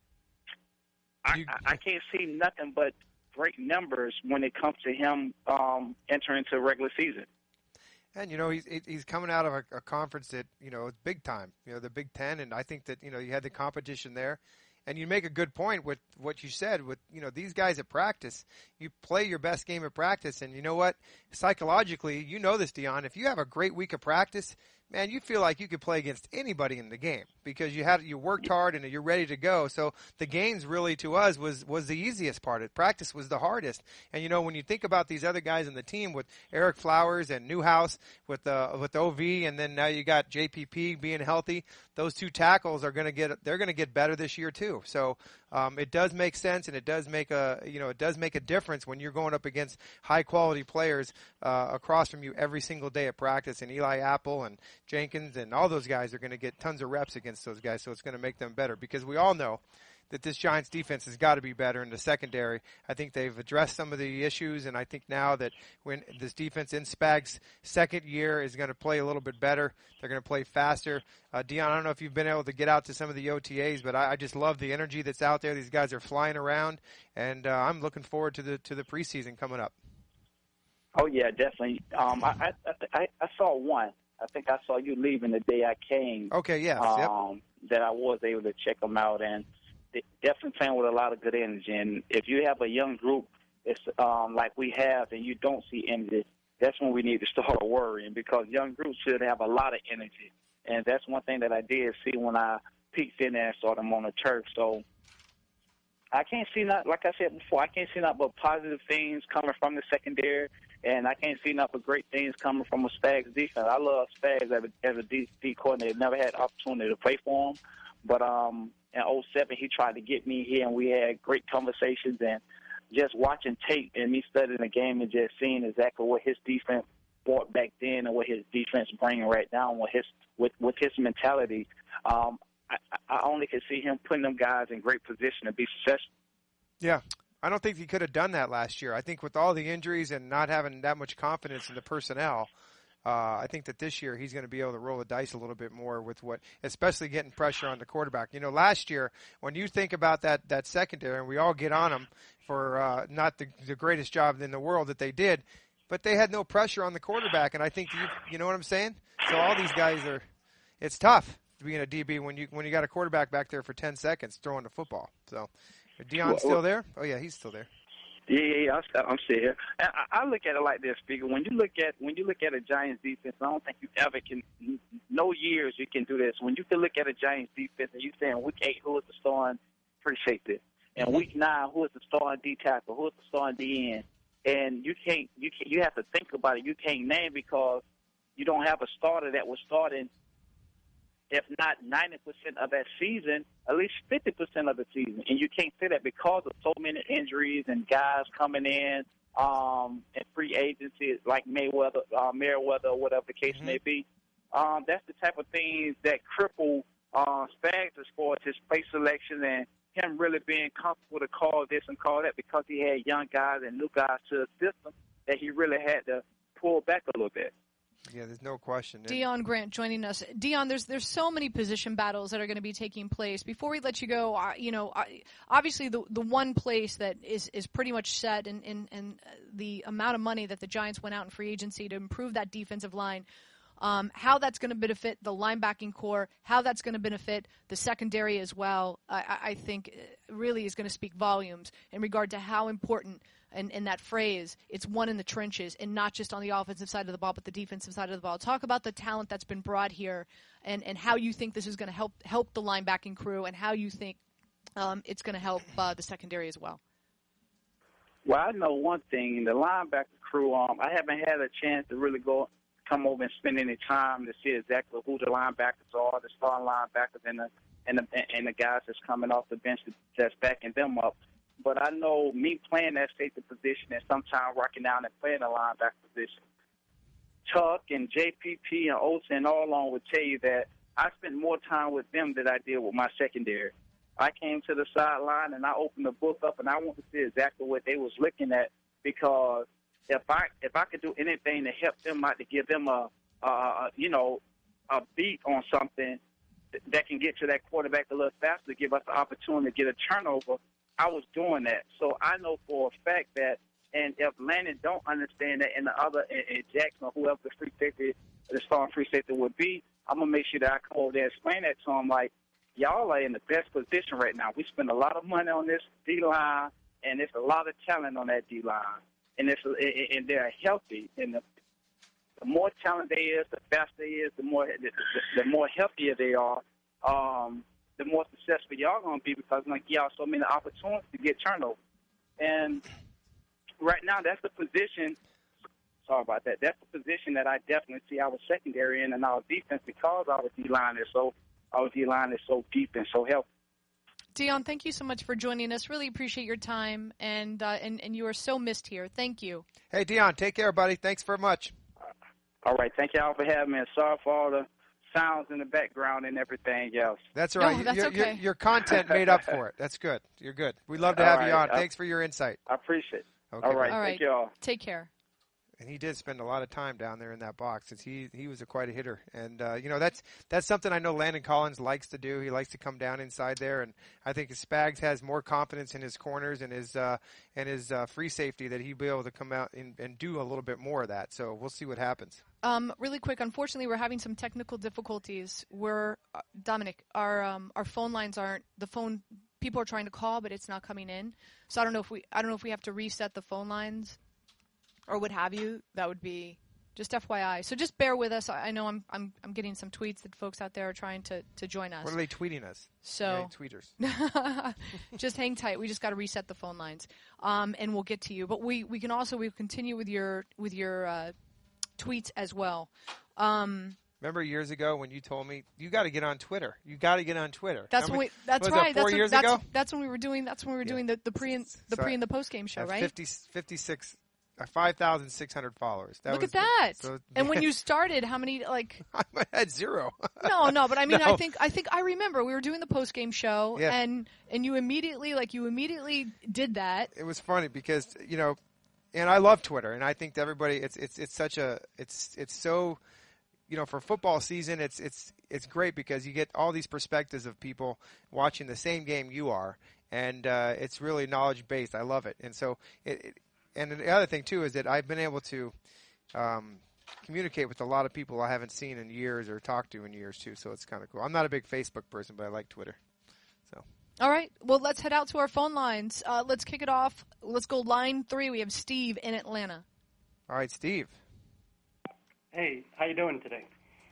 Speaker 3: I, I, I can't see nothing but great numbers when it comes to him um, entering into the regular season.
Speaker 2: And, you know, he's he's coming out of a, a conference that, you know, it's big time, you know, the Big Ten. And I think that, you know, you had the competition there. And you make a good point with what you said with, you know, these guys at practice. You play your best game at practice. And you know what? Psychologically, you know this, Dion. If you have a great week of practice, man, you feel like you could play against anybody in the game because you had you worked hard and you're ready to go. So the games really to us was was the easiest part. It practice was the hardest. And you know when you think about these other guys in the team with Eric Flowers and Newhouse with the with O V, and then now you got J P P being healthy. Those two tackles are going to get they're going to get better this year too. So um, it does make sense, and it does make a you know it does make a difference when you're going up against high quality players uh, across from you every single day at practice. And Eli Apple and Jenkins and all those guys are going to get tons of reps against those guys, so it's going to make them better because we all know that this Giants defense has got to be better in the secondary. I think they've addressed some of the issues, and I think now that when this defense in Spags' second year is going to play a little bit better, they're going to play faster. Uh, Dion, I don't know if you've been able to get out to some of the O T As, but I, I just love the energy that's out there. These guys are flying around, and uh, I'm looking forward to the to the preseason coming up.
Speaker 3: Oh yeah, definitely. Um, I, I I I saw one. I think I saw you leaving the day I came.
Speaker 2: Okay, yes,
Speaker 3: um,
Speaker 2: yep.
Speaker 3: That I was able to check them out, and they definitely playing with a lot of good energy. And if you have a young group, it's um, like we have, and you don't see energy, that's when we need to start worrying because young groups should have a lot of energy. And that's one thing that I did see when I peeked in there and saw them on the turf. So I can't see not, like I said before, I can't see not but positive things coming from the secondary. And I can't see nothing but great things coming from a Spags defense. I love Spags as a, as a D, D coordinator. Never had opportunity to play for him. But um, in oh seven, he tried to get me here, and we had great conversations. And just watching tape and me studying the game and just seeing exactly what his defense brought back then and what his defense bringing right now with his, with, with his mentality, um, I, I only can see him putting them guys in great position to be successful.
Speaker 2: Yeah. I don't think he could have done that last year. I think with all the injuries and not having that much confidence in the personnel, uh, I think that this year he's going to be able to roll the dice a little bit more with what, especially getting pressure on the quarterback. You know, last year when you think about that that secondary, and we all get on them for uh, not the, the greatest job in the world that they did, but they had no pressure on the quarterback, and I think you you know what I'm saying. So all these guys are, it's tough being a D B when you when you got a quarterback back there for ten seconds throwing the football. So, is Deion
Speaker 3: well,
Speaker 2: still
Speaker 3: well,
Speaker 2: there? Oh yeah, he's still there.
Speaker 3: Yeah, yeah, yeah. I'm, I'm still here. I, I look at it like this, Speaker. When you look at when you look at a Giants defense, I don't think you ever can. No years you can do this. When you can look at a Giants defense and you saying week eight who is the starting free safety, and mm-hmm. week nine who is the starting D tackle, who is the starting D end, and you can't you can you have to think about it. You can't name because you don't have a starter that was starting. If not ninety percent of that season, at least fifty percent of the season. And you can't say that because of so many injuries and guys coming in um, and free agency like Mayweather, uh, Merriweather, or whatever the case mm-hmm. may be. Um, that's the type of things that cripple uh, Spags as far as his play selection and him really being comfortable to call this and call that because he had young guys and new guys to the system that he really had to pull back a little bit.
Speaker 2: Yeah, there's no question.
Speaker 1: Deion Grant joining us. Deion, there's there's so many position battles that are going to be taking place. Before we let you go, uh, you know, uh, obviously the the one place that is, is pretty much set in, in, in the amount of money that the Giants went out in free agency to improve that defensive line, um, how that's going to benefit the linebacking core, how that's going to benefit the secondary as well, I, I think really is going to speak volumes in regard to how important And, and that phrase, it's one in the trenches and not just on the offensive side of the ball, but the defensive side of the ball. Talk about the talent that's been brought here and, and how you think this is going to help help the linebacking crew and how you think um, it's going to help uh, the secondary as well.
Speaker 3: Well, I know one thing. The linebacker crew, um, I haven't had a chance to really go come over and spend any time to see exactly who the linebackers are, the starting linebackers, and the, and the, and the guys that's coming off the bench that's backing them up. But I know me playing that safety position and sometimes rocking down and playing the linebacker position, Chuck and J P P and Olsen and all along would tell you that I spent more time with them than I did with my secondary. I came to the sideline and I opened the book up and I wanted to see exactly what they was looking at because if I if I could do anything to help them out to give them a, a you know a beat on something that can get to that quarterback a little faster, give us the opportunity to get a turnover. I was doing that. So I know for a fact that, and if Landon don't understand that and the other, and, and Jackson or whoever the free safety, the starting free safety would be, I'm going to make sure that I come over there and explain that to them like, y'all are in the best position right now. We spend a lot of money on this D-line, and there's a lot of talent on that D-line. And, it's, and they're healthy. And the, the more talent they is, the faster they is, the more, the, the, the more healthier they are. Um, the more successful y'all going to be because like y'all so many opportunities to get turnover. And right now that's the position, sorry about that, that's the position that I definitely see our secondary in and our defense because our D-line is so, our D-line is so deep and so healthy.
Speaker 1: Deion, thank you so much for joining us. Really appreciate your time, and, uh, and, and you are so missed here. Thank you.
Speaker 2: Hey, Deion, take care, buddy. Thanks very much.
Speaker 3: All right, thank y'all for having me, and sorry for all the sounds in the background and everything else.
Speaker 2: That's all right.
Speaker 1: No, that's
Speaker 2: your,
Speaker 1: okay.
Speaker 2: your, your content made up for it. That's good. You're good. We'd love to have
Speaker 3: all
Speaker 2: you
Speaker 3: right.
Speaker 2: on. Thanks for your insight.
Speaker 3: I appreciate it.
Speaker 2: Okay,
Speaker 3: all right.
Speaker 2: man.
Speaker 1: All right.
Speaker 3: Thank you all.
Speaker 1: Take care.
Speaker 2: And he did spend a lot of time down there in that box since he he was a quite a hitter. And uh, you know that's that's something I know Landon Collins likes to do. He likes to come down inside there, and I think Spags has more confidence in his corners and his uh, and his uh, free safety that he'll be able to come out and, and do a little bit more of that. So we'll see what happens.
Speaker 1: Um, really quick, unfortunately, we're having some technical difficulties. We're uh, Dominic, our um, our phone lines aren't the phone. People are trying to call, but it's not coming in. So I don't know if we I don't know if we have to reset the phone lines. Or what have you, that would be just F Y I. So just bear with us. I know I'm I'm I'm getting some tweets that folks out there are trying to, to join us.
Speaker 2: What are they tweeting us?
Speaker 1: So
Speaker 2: tweeters.
Speaker 1: Just hang tight. We just got to reset the phone lines, um, and we'll get to you. But we, we can also we continue with your with your uh, tweets as well. Um,
Speaker 2: Remember years ago when you told me you got to get on Twitter? You got to get on Twitter.
Speaker 1: That's
Speaker 2: when
Speaker 1: we. That's
Speaker 2: was
Speaker 1: right.
Speaker 2: That four
Speaker 1: that's
Speaker 2: years
Speaker 1: when, that's,
Speaker 2: ago.
Speaker 1: That's when we were doing. That's when we were doing
Speaker 2: yeah.
Speaker 1: the, the pre and the
Speaker 2: so
Speaker 1: pre and the post game show, right?
Speaker 2: fifty, fifty-six five thousand six hundred followers. That
Speaker 1: Look
Speaker 2: was
Speaker 1: at that.
Speaker 2: The, so,
Speaker 1: and when you started, how many, like...
Speaker 2: I had zero.
Speaker 1: no, no, but I mean,
Speaker 2: No.
Speaker 1: I think I think I remember we were doing the post-game show,
Speaker 2: Yeah.
Speaker 1: and, and you immediately, like, you immediately did that.
Speaker 2: It was funny because, you know, and I love Twitter, and I think that everybody, it's it's it's such a, it's it's so, you know, for football season, it's it's it's great because you get all these perspectives of people watching the same game you are, and uh, it's really knowledge based. I love it, and so it, it. And the other thing too is that I've been able to um, communicate with a lot of people I haven't seen in years or talked to in years too. So it's kind of cool. I'm not a big Facebook person, but I like Twitter. So.
Speaker 1: All right. Well, let's head out to our phone lines. Uh, let's kick it off. Let's go line three. We have Steve in Atlanta.
Speaker 2: All right, Steve.
Speaker 4: Hey, how you doing today?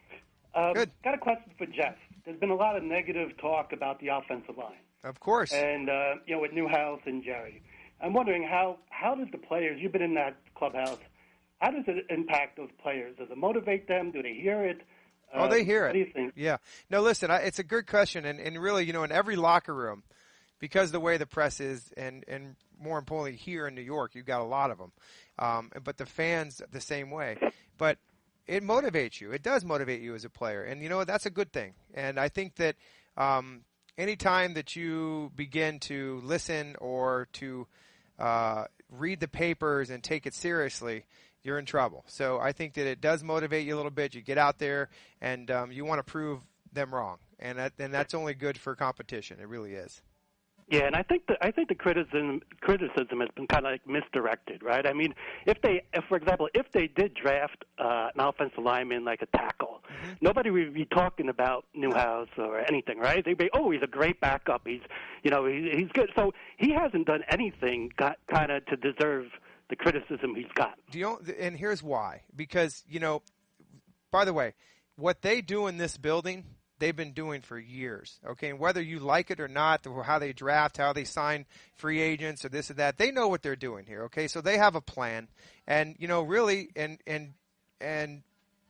Speaker 4: Um,
Speaker 2: Good.
Speaker 4: Got a question for Jeff. There's been a lot of negative talk about the offensive line,
Speaker 2: Of course.
Speaker 4: and uh, you know, with Newhouse and Jerry. I'm wondering how how does the players? You've been in that clubhouse. How does it impact those players? Does it motivate them? Do they hear it?
Speaker 2: Oh, they hear
Speaker 4: what
Speaker 2: it.
Speaker 4: do you think?
Speaker 2: Yeah. No, listen, I, it's a good question, and, and really, you know, in every locker room, because of the way the press is, and, and more importantly, here in New York, you've got a lot of them. Um, but the fans the same way. But it motivates you. It does motivate you as a player, and you know that's a good thing. And I think that um, any time that you begin to listen or to uh, read the papers and take it seriously, you're in trouble. So I think that it does motivate you a little bit. You get out there and um, you want to prove them wrong, and that, and that's only good for competition. It really is.
Speaker 4: Yeah, and I think the I think the criticism criticism has been kind of like misdirected, right? I mean, if they, if for example, if they did draft uh, an offensive lineman like a tackle, mm-hmm. nobody would be talking about Newhouse or anything, right? They'd be, oh, he's a great backup. He's, you know, he, he's good. So he hasn't done anything, got kind of to deserve the criticism he's got.
Speaker 2: Do you, and here's why. Because, you know, by the way, what they do in this building, they've been doing for years, okay? And whether you like it or not, or how they draft, how they sign free agents or this or that, they know what they're doing here, okay? So they have a plan. And, you know, really, and and and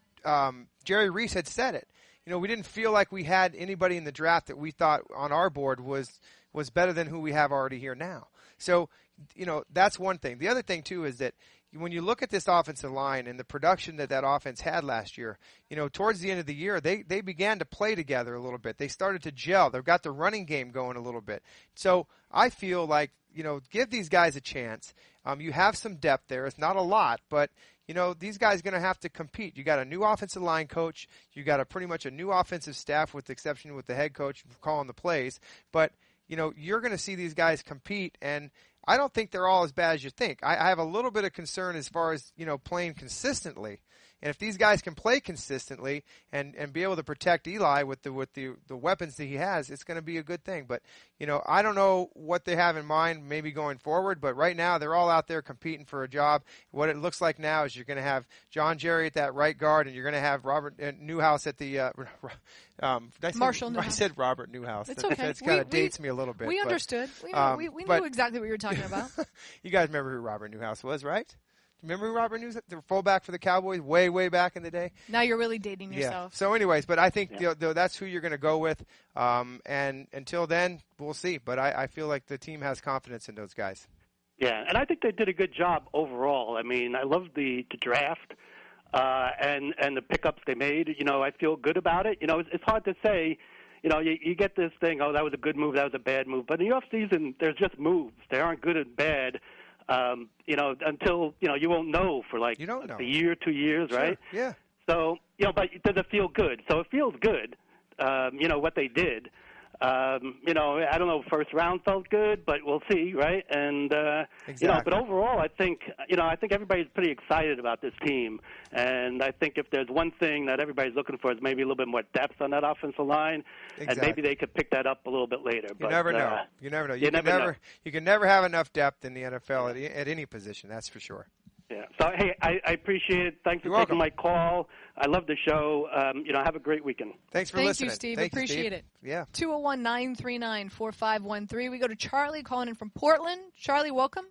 Speaker 2: um, Jerry Reese had said it. You know, we didn't feel like we had anybody in the draft that we thought on our board was was better than who we have already here now. So, you know, that's one thing. The other thing, too, is that when you look at this offensive line and the production that that offense had last year, you know, towards the end of the year, they, they began to play together a little bit. They started to gel. They've got the running game going a little bit. So I feel like, you know, give these guys a chance. Um, you have some depth there. It's not a lot, but, you know, these guys are going to have to compete. You got a new offensive line coach. You got a pretty much a new offensive staff with the exception with the head coach calling the plays. But, you know, you're going to see these guys compete, and I don't think they're all as bad as you think. I, I have a little bit of concern as far as, you know, playing consistently. And if these guys can play consistently and, and be able to protect Eli with the with the, the weapons that he has, it's going to be a good thing. But, you know, I don't know what they have in mind maybe going forward, but right now they're all out there competing for a job. What it looks like now is you're going to have John Jerry at that right guard, and you're going to have Robert uh, Newhouse at the uh, um, did I say,
Speaker 1: Marshall
Speaker 2: I
Speaker 1: Newhouse.
Speaker 2: said Robert Newhouse.
Speaker 1: It's
Speaker 2: That,
Speaker 1: okay.
Speaker 2: That's kind of
Speaker 1: We-
Speaker 2: dates
Speaker 1: we-
Speaker 2: me a little bit.
Speaker 1: We
Speaker 2: but,
Speaker 1: understood. We, knew,
Speaker 2: um,
Speaker 1: we, we
Speaker 2: but-
Speaker 1: knew exactly what you were talking about.
Speaker 2: You guys remember who Robert Newhouse was, right? Remember who Robert Newhouse, the fullback for the Cowboys, way, way back in the day?
Speaker 1: Now you're really dating yourself.
Speaker 2: Yeah. So, anyways, but I think
Speaker 4: Yeah.
Speaker 2: you know, that's who you're going to go with. Um, and until then, we'll see. But I, I feel like the team has confidence in those guys.
Speaker 4: Yeah, and I think they did a good job overall. I mean, I love the, the draft uh, and and the pickups they made. You know, I feel good about it. You know, it's, it's hard to say. You know, you, you get this thing, oh, that was a good move, that was a bad move. But in the off season, there's just moves. They aren't good and bad. Um, you know, until you know, you won't know for like
Speaker 2: You don't know.
Speaker 4: a year, two years, right?
Speaker 2: Sure. Yeah.
Speaker 4: So, you know, but does it feel good? So it feels good, um, you know, what they did. Um, you know, I don't know, first round felt good, but we'll see, right? And, uh, you know, but
Speaker 2: Exactly.
Speaker 4: overall, I think, you know, I think everybody's pretty excited about this team. And I think if there's one thing that everybody's looking for is maybe a little bit more depth on that offensive line, and
Speaker 2: Exactly.
Speaker 4: maybe they could pick that up a little bit later.
Speaker 2: You
Speaker 4: but,
Speaker 2: never know.
Speaker 4: Uh,
Speaker 2: You never know. You,
Speaker 4: you
Speaker 2: can
Speaker 4: never
Speaker 2: never
Speaker 4: know.
Speaker 2: you can never have enough depth in the N F L at, at any position. That's for sure.
Speaker 4: yeah. So, hey, I, I appreciate it. Thanks for
Speaker 2: You're
Speaker 4: taking
Speaker 2: welcome.
Speaker 4: my call. I love the show. Um, you know, have a great weekend.
Speaker 2: Thanks for
Speaker 1: Thank you,
Speaker 2: listening.
Speaker 1: Steve.
Speaker 2: Thank you,
Speaker 1: Appreciate
Speaker 2: Steve.
Speaker 1: it.
Speaker 2: Yeah.
Speaker 1: two oh one, nine three nine, four five one three. We go to Charlie calling in from Portland. Charlie, welcome.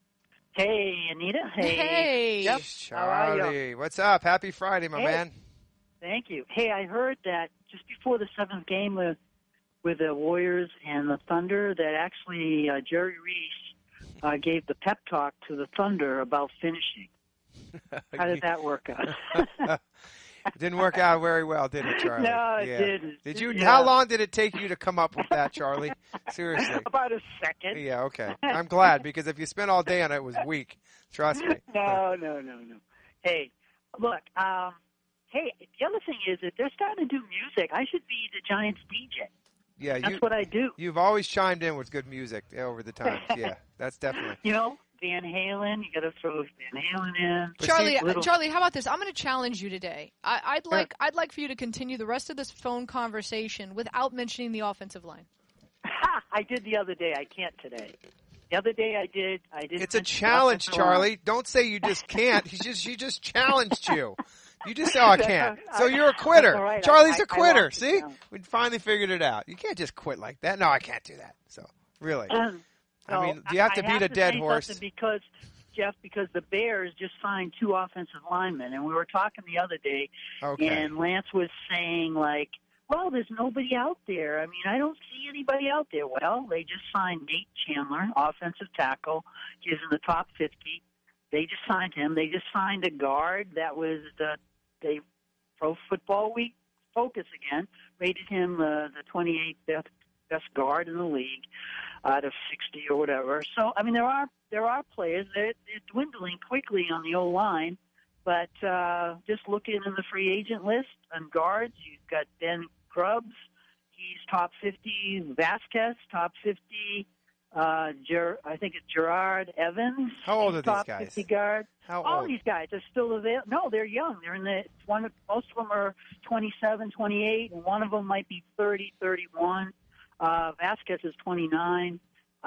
Speaker 5: Hey, Anita. Hey.
Speaker 1: Hey.
Speaker 5: Yep. How are you?
Speaker 2: Charlie, what's up? Happy Friday, my
Speaker 5: Hey.
Speaker 2: man.
Speaker 5: Thank you. Hey, I heard that just before the seventh game with with the Warriors and the Thunder, that actually uh, Jerry Reese uh, gave the pep talk to the Thunder about finishing. How did that work out?
Speaker 2: It didn't work out very well, did it, Charlie?
Speaker 5: No, it
Speaker 2: yeah.
Speaker 5: didn't.
Speaker 2: Did you?
Speaker 5: Yeah.
Speaker 2: How long did it take you to come up with that, Charlie? Seriously.
Speaker 5: About a second.
Speaker 2: Yeah, okay. I'm glad, because if you spent all day on it, it was weak. Trust me.
Speaker 5: No, no, no, no. Hey, look, um, hey, the other thing is that they're starting to do music. I should be the Giants D J.
Speaker 2: Yeah,
Speaker 5: That's
Speaker 2: you,
Speaker 5: what I do.
Speaker 2: You've always chimed in with good music over the times. Yeah, that's definitely.
Speaker 5: You know, Van Halen, you got to throw Van Halen in.
Speaker 2: But
Speaker 1: Charlie,
Speaker 2: see,
Speaker 5: little-
Speaker 1: Charlie, how about this? I'm going to challenge you today. I, I'd like, I'd like for you to continue the rest of this phone conversation without mentioning the offensive line.
Speaker 5: Ha! I did the other day. I can't today. The other day I did. I did.
Speaker 2: It's a challenge, Charlie. Don't say you just can't. He just, she just challenged you. You just say, oh, I can't. So you're a quitter.
Speaker 5: All right.
Speaker 2: Charlie's
Speaker 5: I-
Speaker 2: a
Speaker 5: I
Speaker 2: quitter.
Speaker 5: lost it
Speaker 2: See?
Speaker 5: down.
Speaker 2: We finally figured it out. You can't just quit like that. No, I can't do that. So, really. I mean, do you have to
Speaker 5: I
Speaker 2: beat a dead
Speaker 5: say
Speaker 2: horse?
Speaker 5: something Because, Jeff, because the Bears just signed two offensive linemen, and we were talking the other day,
Speaker 2: Okay.
Speaker 5: and Lance was saying, like, well, there's nobody out there. I mean, I don't see anybody out there. Well, they just signed Nate Chandler, offensive tackle. He's in the top fifty. They just signed him. They just signed a guard that was the they Pro Football Week focus again, rated him uh, the twenty-eighth best, best guard in the league out of sixty or whatever. So, I mean, there are there are players. They're, they're dwindling quickly on the O-line, but uh, just looking in the free agent list on guards, you've got Ben Grubbs. He's top fifty. Vasquez, top fifty. Uh, Ger- I think it's Gerard Evans.
Speaker 2: How old are
Speaker 5: he's
Speaker 2: these
Speaker 5: top
Speaker 2: guys?
Speaker 5: fifty guard.
Speaker 2: How
Speaker 5: All
Speaker 2: old?
Speaker 5: these guys are still available. No, they're young. They're in the one. Of, most of them are twenty-seven, twenty-eight, and one of them might be thirty, thirty-one. Uh, Vasquez is twenty-nine.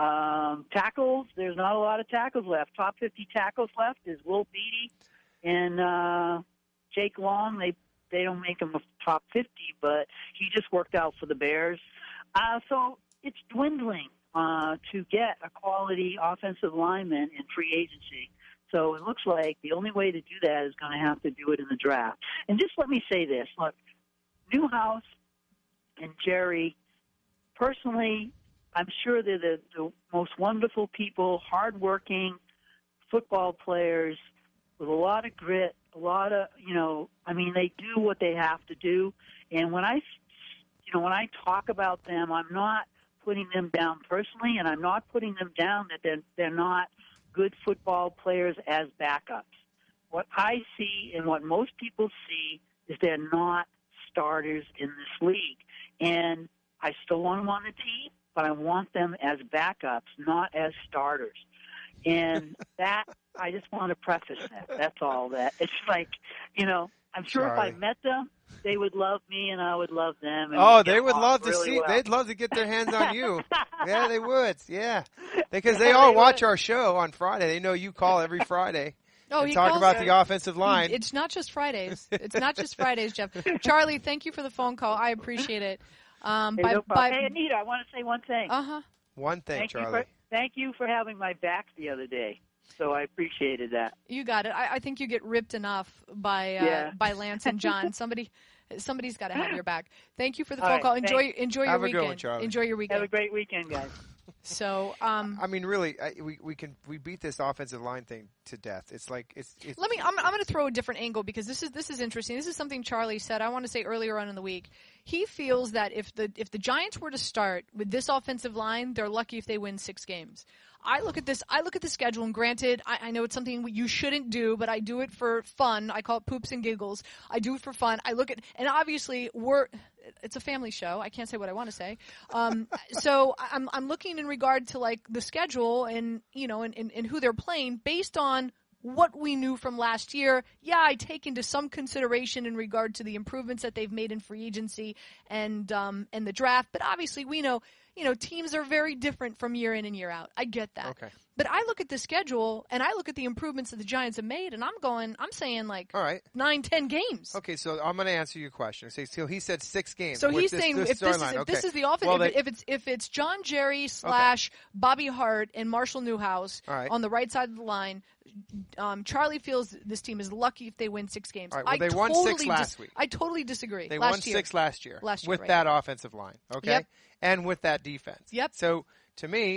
Speaker 5: Um, tackles, there's not a lot of tackles left. Top fifty tackles left is Will Beatty and uh, Jake Long. They they don't make him a top fifty, but he just worked out for the Bears. Uh, so it's dwindling uh, to get a quality offensive lineman in free agency. So it looks like the only way to do that is going to have to do it in the draft. And just let me say this. Look, Newhouse and Jerry, personally, I'm sure they're the, the most wonderful people, hardworking football players with a lot of grit, a lot of, you know, I mean, they do what they have to do. And when I, you know, when I talk about them, I'm not putting them down personally, and I'm not putting them down that they're, they're not good football players as backups. What I see and what most people see is they're not starters in this league. And I still want them on the team, but I want them as backups, not as starters. And that, I just want to preface that. That's all that. It's like, you know, I'm sure
Speaker 2: Charlie.
Speaker 5: if I met them, they would love me and I would love them. And
Speaker 2: Oh,
Speaker 5: we'd get
Speaker 2: they would
Speaker 5: along
Speaker 2: love to
Speaker 5: really
Speaker 2: see.
Speaker 5: well.
Speaker 2: They'd love to get their hands on you. Yeah, they would. Yeah, because they
Speaker 5: Yeah,
Speaker 2: all
Speaker 5: they
Speaker 2: watch
Speaker 5: would.
Speaker 2: our show on Friday. They know you call every Friday.
Speaker 1: Oh,
Speaker 2: and
Speaker 1: he
Speaker 2: talk
Speaker 1: calls
Speaker 2: about
Speaker 1: her-
Speaker 2: the offensive line.
Speaker 1: It's not just Fridays. It's not just Fridays, Jeff. Charlie, thank you for the phone call. I appreciate it. Um,
Speaker 5: Hey,
Speaker 1: by,
Speaker 5: no problem.
Speaker 1: by,
Speaker 5: Hey, Anita, I want to say one thing.
Speaker 1: uh huh.
Speaker 2: One thing,
Speaker 5: thank you
Speaker 2: Charlie.
Speaker 5: for thank you for having my back the other day. So I appreciated that.
Speaker 1: You got it. I, I think you get ripped enough by uh,
Speaker 5: Yeah.
Speaker 1: by Lance and John. Somebody, somebody's got to have your back. Thank you for the
Speaker 5: All
Speaker 1: phone
Speaker 5: right,
Speaker 1: call. Enjoy
Speaker 5: thanks.
Speaker 1: enjoy your
Speaker 2: Have a good
Speaker 1: weekend.
Speaker 2: one, Charlie.
Speaker 1: Enjoy your
Speaker 5: Have a
Speaker 1: weekend.
Speaker 5: great weekend, guys.
Speaker 1: So, um,
Speaker 2: I mean, really, I, we we can we beat this offensive line thing to death. It's like it's. it's
Speaker 1: let me. I'm, I'm going to throw a different angle because this is this is interesting. This is something Charlie said. I want to say earlier on in the week. He feels that if the if the Giants were to start with this offensive line, they're lucky if they win six games. I look at this. I look at the schedule, and granted, I, I know it's something you shouldn't do, but I do it for fun. I call it poops and giggles. I do it for fun. I look at, and obviously, we're. It's a family show. I can't say what I want to say. Um, so I'm I'm looking in regard to like the schedule and you know and, and, and who they're playing based on what we knew from last year. Yeah, I take into some consideration in regard to the improvements that they've made in free agency and um, and the draft. But obviously, we know you know teams are very different from year in and year out. I get that.
Speaker 2: Okay.
Speaker 1: But I look at the schedule and I look at the improvements that the Giants have made, and I'm going. I'm saying like
Speaker 2: all right.
Speaker 1: nine, ten games.
Speaker 2: Okay, so I'm going to answer your question. So, so he said six games.
Speaker 1: So
Speaker 2: with
Speaker 1: he's
Speaker 2: this,
Speaker 1: saying
Speaker 2: this
Speaker 1: if this is
Speaker 2: storyline.
Speaker 1: if
Speaker 2: okay.
Speaker 1: this is the offense,
Speaker 2: Well,
Speaker 1: if,
Speaker 2: they-
Speaker 1: if it's if it's John Jerry slash Bobby Hart and Marshall Newhouse
Speaker 2: All right.
Speaker 1: on the right side of the line, um, Charlie feels this team is lucky if they win six games.
Speaker 2: All right, well,
Speaker 1: I
Speaker 2: they won
Speaker 1: totally
Speaker 2: six last
Speaker 1: dis-
Speaker 2: week.
Speaker 1: I totally disagree.
Speaker 2: They
Speaker 1: last
Speaker 2: won
Speaker 1: year.
Speaker 2: six last year.
Speaker 1: Last year,
Speaker 2: with
Speaker 1: right.
Speaker 2: that offensive line. Okay.
Speaker 1: Yep.
Speaker 2: And with that defense.
Speaker 1: Yep.
Speaker 2: So to me,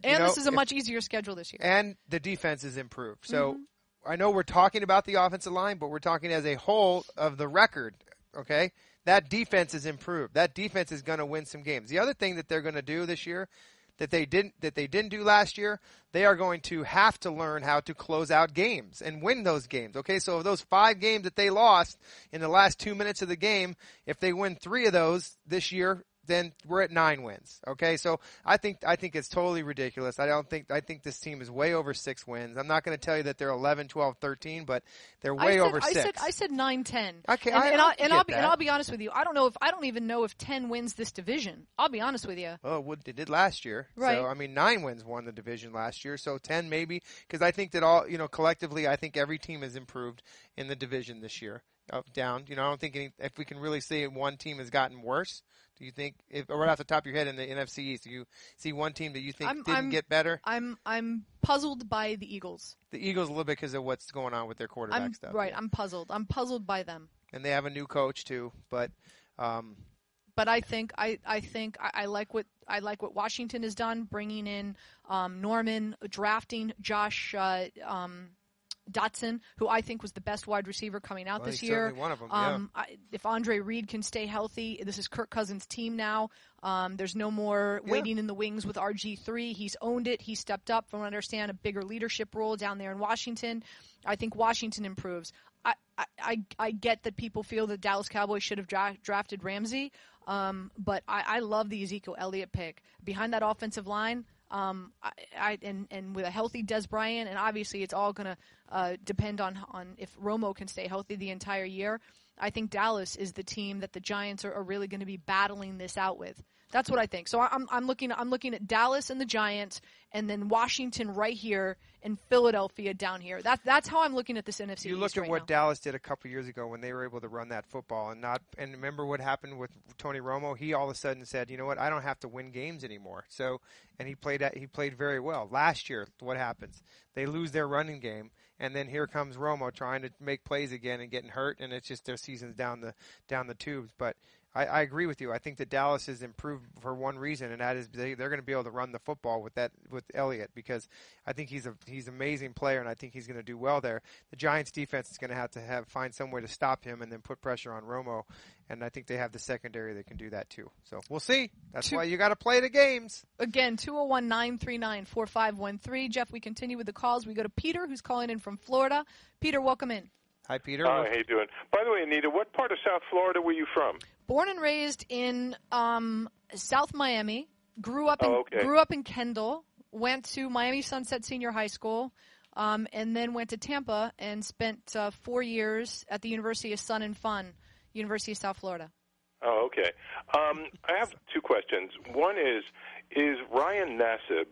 Speaker 1: And
Speaker 2: you know,
Speaker 1: this is a
Speaker 2: if,
Speaker 1: much easier schedule this year.
Speaker 2: And the defense is improved. So
Speaker 1: mm-hmm.
Speaker 2: I know we're talking about the offensive line, but we're talking as a whole of the record, okay? That defense is improved. That defense is going to win some games. The other thing that they're going to do this year that they didn't that they didn't do last year, they are going to have to learn how to close out games and win those games. Okay, so those five games that they lost in the last two minutes of the game, if they win three of those this year, then we're at nine wins. Okay, so I think I think it's totally ridiculous. I don't think I think this team is way over six wins. I'm not going to tell you that they're eleven, twelve, thirteen, but they're way
Speaker 1: I said,
Speaker 2: over
Speaker 1: I
Speaker 2: six.
Speaker 1: Said, I said nine, ten.
Speaker 2: Okay,
Speaker 1: and,
Speaker 2: I,
Speaker 1: and,
Speaker 2: I
Speaker 1: I, and I'll be
Speaker 2: that.
Speaker 1: and I'll be honest with you. I don't know if I don't even know if ten wins this division. I'll be honest with you.
Speaker 2: Oh, well, they did last year.
Speaker 1: Right.
Speaker 2: So I mean, nine wins won the division last year. So ten maybe, because I think that all you know collectively, I think every team has improved in the division this year. Up, down. You know, I don't think any, if we can really say one team has gotten worse. Do you think, if, right off the top of your head in the N F C East, do you see one team that you think
Speaker 1: I'm,
Speaker 2: didn't
Speaker 1: I'm,
Speaker 2: get better?
Speaker 1: I'm I'm puzzled by the Eagles.
Speaker 2: The Eagles a little bit because of what's going on with their quarterback
Speaker 1: I'm,
Speaker 2: stuff.
Speaker 1: Right,
Speaker 2: yeah.
Speaker 1: I'm puzzled. I'm puzzled by them.
Speaker 2: And they have a new coach too, but. Um,
Speaker 1: but I think I, I think I, I like what I like what Washington has done, bringing in um, Norman, drafting Josh. Uh, um, Dotson, who I think was the best wide receiver coming out
Speaker 2: well,
Speaker 1: this
Speaker 2: he's
Speaker 1: year.
Speaker 2: Certainly one of them,
Speaker 1: um,
Speaker 2: yeah.
Speaker 1: I, if Andre Reed can stay healthy, this is Kirk Cousins' team now. Um, there's no more
Speaker 2: yeah.
Speaker 1: waiting in the wings with R G three. He's owned it. He stepped up, from what I understand, a bigger leadership role down there in Washington. I think Washington improves. I, I, I, I get that people feel that Dallas Cowboys should have dra- drafted Ramsey, um, but I, I love the Ezekiel Elliott pick. Behind that offensive line, Um, I, I and and with a healthy Des Bryant, and obviously it's all going to uh, depend on on if Romo can stay healthy the entire year. I think Dallas is the team that the Giants are, are really going to be battling this out with. That's what I think. So I'm I'm looking I'm looking at Dallas and the Giants, and then Washington right here, and Philadelphia down here. That that's how I'm looking at this N F C
Speaker 2: You
Speaker 1: East
Speaker 2: look at
Speaker 1: right
Speaker 2: what
Speaker 1: now.
Speaker 2: Dallas did a couple years ago when they were able to run that football and not. And remember what happened with Tony Romo? He all of a sudden said, "You know what? I don't have to win games anymore." So, and he played he played very well last year. What happens? They lose their running game, and then here comes Romo trying to make plays again and getting hurt, and it's just their season's down the down the tubes. But I, I agree with you. I think that Dallas has improved for one reason, and that is they, they're going to be able to run the football with that with Elliott, because I think he's a he's an amazing player, and I think he's going to do well there. The Giants' defense is going to have to have find some way to stop him and then put pressure on Romo, and I think they have the secondary that can do that too. So we'll see. That's
Speaker 1: Two,
Speaker 2: why you got to play the games.
Speaker 1: Again, two oh one, nine three nine, four five one three. Jeff, we continue with the calls. We go to Peter, who's calling in from Florida. Peter, welcome in.
Speaker 2: Hi, Peter.
Speaker 6: Hi, how you doing? By the way, Anita, what part of South Florida were you from?
Speaker 1: Born and raised in um, South Miami. Grew up in
Speaker 6: oh, okay.
Speaker 1: grew up in Kendall. Went to Miami Sunset Senior High School, um, and then went to Tampa and spent uh, four years at the University of Sun and Fun, University of South Florida.
Speaker 6: Oh, okay. Um, I have two questions. One is, is Ryan Nassib,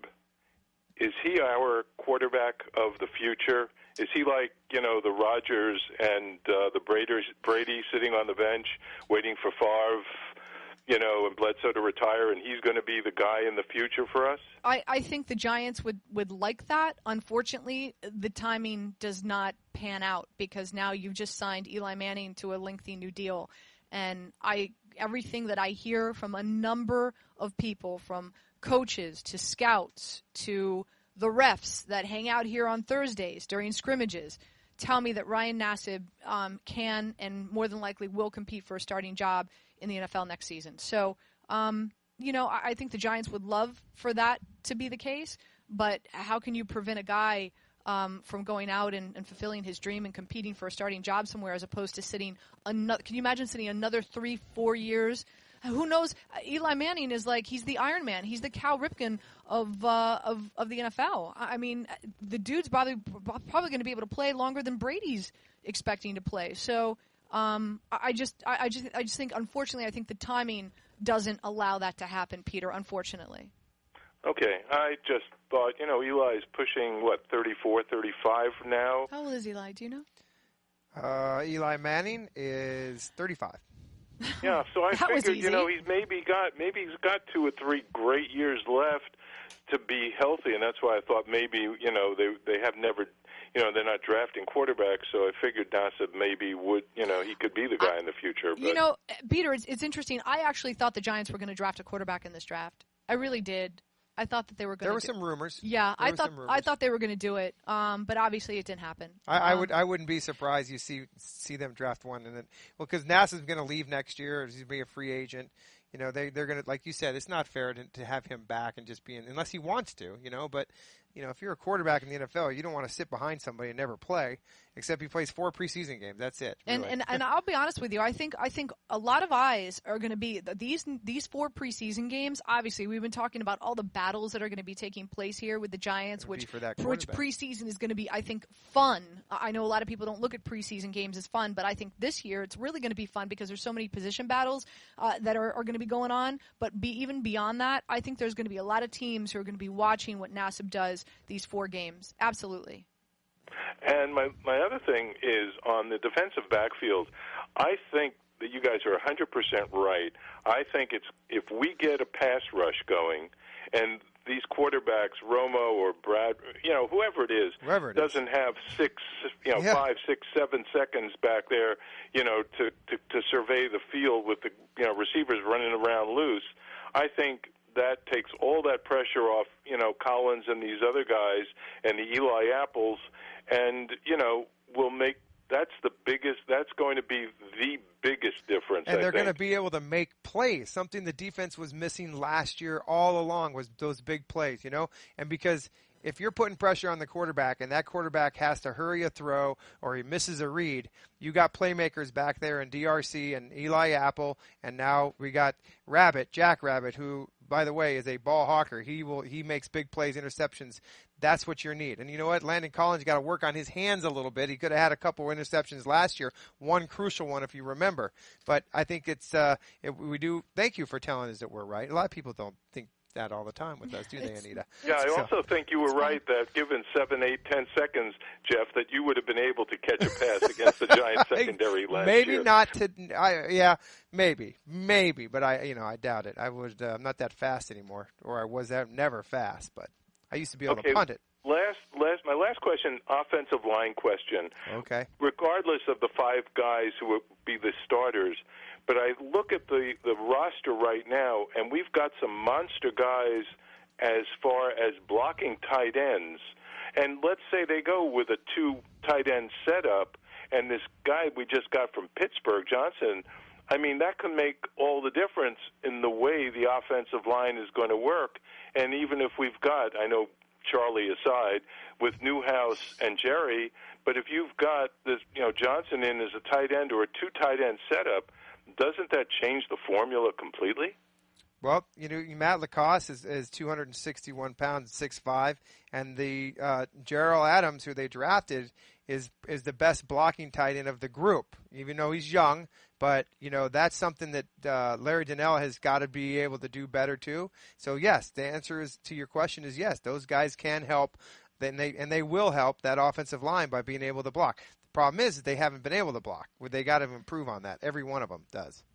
Speaker 6: is he our quarterback of the future? Is he like, you know, the Rodgers and uh, the Braders, Brady sitting on the bench waiting for Favre, you know, and Bledsoe to retire, and he's going to be the guy in the future for us?
Speaker 1: I, I think the Giants would, would like that. Unfortunately, the timing does not pan out, because now you've just signed Eli Manning to a lengthy new deal. And I everything that I hear from a number of people, from coaches to scouts to the refs that hang out here on Thursdays during scrimmages, tell me that Ryan Nassib um, can and more than likely will compete for a starting job in the N F L next season. So, um, you know, I, I think the Giants would love for that to be the case, but how can you prevent a guy um, from going out and, and fulfilling his dream and competing for a starting job somewhere, as opposed to sitting another, can you imagine sitting another three, four years? Who knows? Eli Manning is like, he's the Iron Man. He's the Cal Ripken of uh, of of the N F L. I mean, the dude's probably probably going to be able to play longer than Brady's expecting to play. So um, I just I, I just I just think, unfortunately, I think the timing doesn't allow that to happen, Peter. Unfortunately.
Speaker 6: Okay, I just thought, you know, Eli's pushing what, thirty-four, thirty-five now.
Speaker 1: How old is Eli? Do you know?
Speaker 2: Uh, Eli Manning is thirty-five.
Speaker 6: Yeah, so I
Speaker 1: That was
Speaker 6: figured,
Speaker 1: easy.
Speaker 6: you know, he's maybe got maybe he's got two or three great years left to be healthy, and that's why I thought maybe, you know, they they have never, you know, they're not drafting quarterbacks, so I figured Nassib maybe would, you know, he could be the guy in the future. But.
Speaker 1: You know, Peter, it's, it's interesting. I actually thought the Giants were going to draft a quarterback in this draft. I really did. I thought that they were going to.
Speaker 2: There were
Speaker 1: do-
Speaker 2: some rumors.
Speaker 1: Yeah,
Speaker 2: There
Speaker 1: I
Speaker 2: were
Speaker 1: thought
Speaker 2: some rumors.
Speaker 1: I thought they were going to do it, um, but obviously it didn't happen.
Speaker 2: I, I
Speaker 1: Um,
Speaker 2: would I wouldn't be surprised you see see them draft one and then well because NASA's going to leave next year. He's going to be a free agent. You know they they're going to like you said it's not fair to, to have him back and just be in, unless he wants to. You know, but you know if you're a quarterback in the N F L, you don't want to sit behind somebody and never play. Except he plays four preseason games. That's it.
Speaker 1: And,
Speaker 2: really.
Speaker 1: and and I'll be honest with you. I think I think a lot of eyes are going to be these these four preseason games. Obviously, we've been talking about all the battles that are going to be taking place here with the Giants,
Speaker 2: It'll
Speaker 1: which
Speaker 2: be for that
Speaker 1: which
Speaker 2: quarterback.
Speaker 1: preseason is going to be, I think, fun. I know a lot of people don't look at preseason games as fun, but I think this year it's really going to be fun because there's so many position battles uh, that are, are going to be going on. But be, even beyond that, I think there's going to be a lot of teams who are going to be watching what Nassib does these four games. Absolutely.
Speaker 6: And my my other thing is on the defensive backfield. I think that you guys are one hundred percent right. I think it's if we get a pass rush going, and these quarterbacks, Romo or Brad, you know, whoever it is,
Speaker 2: Whoever it
Speaker 6: doesn't have six, you know,
Speaker 2: Yeah.
Speaker 6: five, six, seven seconds back there, you know, to, to to survey the field with the you know receivers running around loose. I think that takes all that pressure off, you know, Collins and these other guys and the Eli Apples, and you know, will make that's the biggest. That's going to be the biggest difference.
Speaker 2: And
Speaker 6: I
Speaker 2: they're going to
Speaker 6: think.
Speaker 2: be able to make plays. Something the defense was missing last year all along was those big plays, you know? And because if you're putting pressure on the quarterback and that quarterback has to hurry a throw or he misses a read, you got playmakers back there in D R C and Eli Apple, and now we got Rabbit, Jack Rabbit, who, by the way, is a ball hawker. He will he makes big plays, interceptions. That's what you need. And you know what? Landon Collins got to work on his hands a little bit. He could have had a couple interceptions last year, one crucial one if you remember. But I think it's uh, it, we do. Thank you for telling us that we're right. A lot of people don't think that all the time with us, do they, Anita?
Speaker 6: Yeah, I
Speaker 2: So-
Speaker 6: also think you were right that given seven, eight, ten seconds, Jeff, that you would have been able to catch a pass against the Giants secondary last
Speaker 2: maybe
Speaker 6: year.
Speaker 2: not to. I, yeah, maybe, maybe, but I, you know, I doubt it. I was uh, I'm not that fast anymore, or I was that never fast, but I used to be able
Speaker 6: Okay.
Speaker 2: to punt it.
Speaker 6: Last, last, my last question, offensive line question.
Speaker 2: Okay.
Speaker 6: Regardless of the five guys who would be the starters, but I look at the, the roster right now, and we've got some monster guys as far as blocking tight ends. And let's say they go with a two tight end setup, and this guy we just got from Pittsburgh, Johnson, I mean, that can make all the difference in the way the offensive line is going to work. And even if we've got, I know Charlie aside, with Newhouse and Jerry, but if you've got this, you know, Johnson in as a tight end or a two tight end setup, doesn't that change the formula completely?
Speaker 2: Well, you know, Matt Lacoste is, is two hundred sixty-one pounds, six five, and the uh, Gerald Adams, who they drafted, is is the best blocking tight end of the group, even though he's young. But, you know, that's something that uh, Larry Donnell has got to be able to do better, too. So, yes, the answer is to your question is yes. Those guys can help, then they and they will help that offensive line by being able to block. The problem is that they haven't been able to block. They got to improve on that. Every one of them does.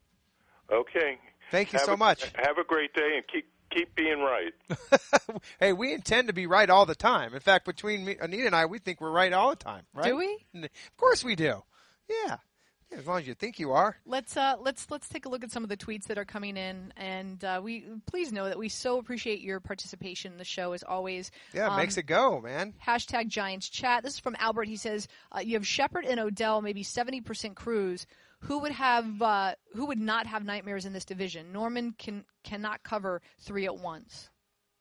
Speaker 6: Okay.
Speaker 2: Thank you
Speaker 6: Have
Speaker 2: so
Speaker 6: a,
Speaker 2: much.
Speaker 6: Have a great day and keep keep being right.
Speaker 2: Hey, we intend to be right all the time. In fact, between me, Anita and I, we think we're right all the time. Right?
Speaker 1: Do we?
Speaker 2: Of course we do. Yeah. Yeah, as long as you think you are.
Speaker 1: Let's uh, let's let's take a look at some of the tweets that are coming in, and uh, we please know that we so appreciate your participation in the show as always.
Speaker 2: Yeah, it
Speaker 1: Um,
Speaker 2: makes it go, man.
Speaker 1: Hashtag Giants chat. This is from Albert. He says uh, you have Shepard and Odell, maybe seventy percent Cruz. Who would have uh, who would not have nightmares in this division? Norman can cannot cover three at once.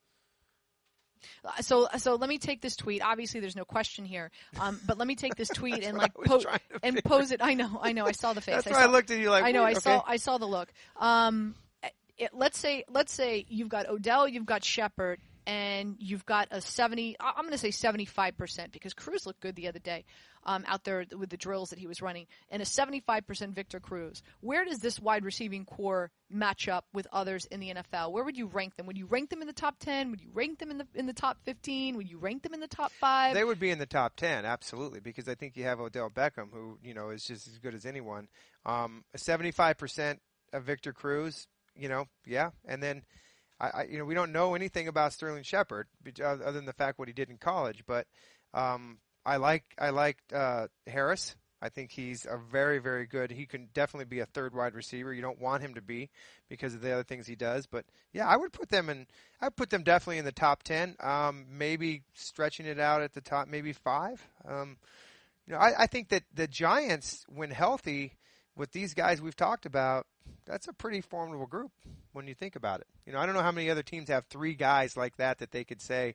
Speaker 1: Uh, So, so let me take this tweet. Obviously, there's no question here, um, but let me take this tweet and like
Speaker 2: what I was
Speaker 1: po-
Speaker 2: trying to
Speaker 1: and
Speaker 2: figure
Speaker 1: pose it. I know, I know. I saw the face.
Speaker 2: That's
Speaker 1: I
Speaker 2: why
Speaker 1: saw,
Speaker 2: I looked at you like,
Speaker 1: I know. I
Speaker 2: "Wait,
Speaker 1: saw.
Speaker 2: okay."
Speaker 1: I saw the look. Um, it, let's say, let's say you've got Odell, you've got Shepard, and you've got a seventy. I- I'm going to say seventy-five percent because Cruz looked good the other day, um, out there with the drills that he was running, and a seventy-five percent Victor Cruz. Where does this wide receiving core match up with others in the N F L? Where would you rank them? Would you rank them in the top ten? Would you rank them in the in the top fifteen? Would you rank them in the top five?
Speaker 2: They would be in the top ten, absolutely, because I think you have Odell Beckham, who, you know, is just as good as anyone. Um, seventy-five percent of Victor Cruz, you know, yeah. And then, I, I, you know, we don't know anything about Sterling Shepard, be- other than the fact what he did in college. But um, I like I liked uh, Harris. I think he's a very, very good. He can definitely be a third wide receiver. You don't want him to be because of the other things he does. But yeah, I would put them in. I would put them definitely in the top ten. Um, maybe stretching it out at the top, maybe five. Um, you know, I, I think that the Giants, when healthy, with these guys we've talked about, that's a pretty formidable group when you think about it. You know, I don't know how many other teams have three guys like that that they could say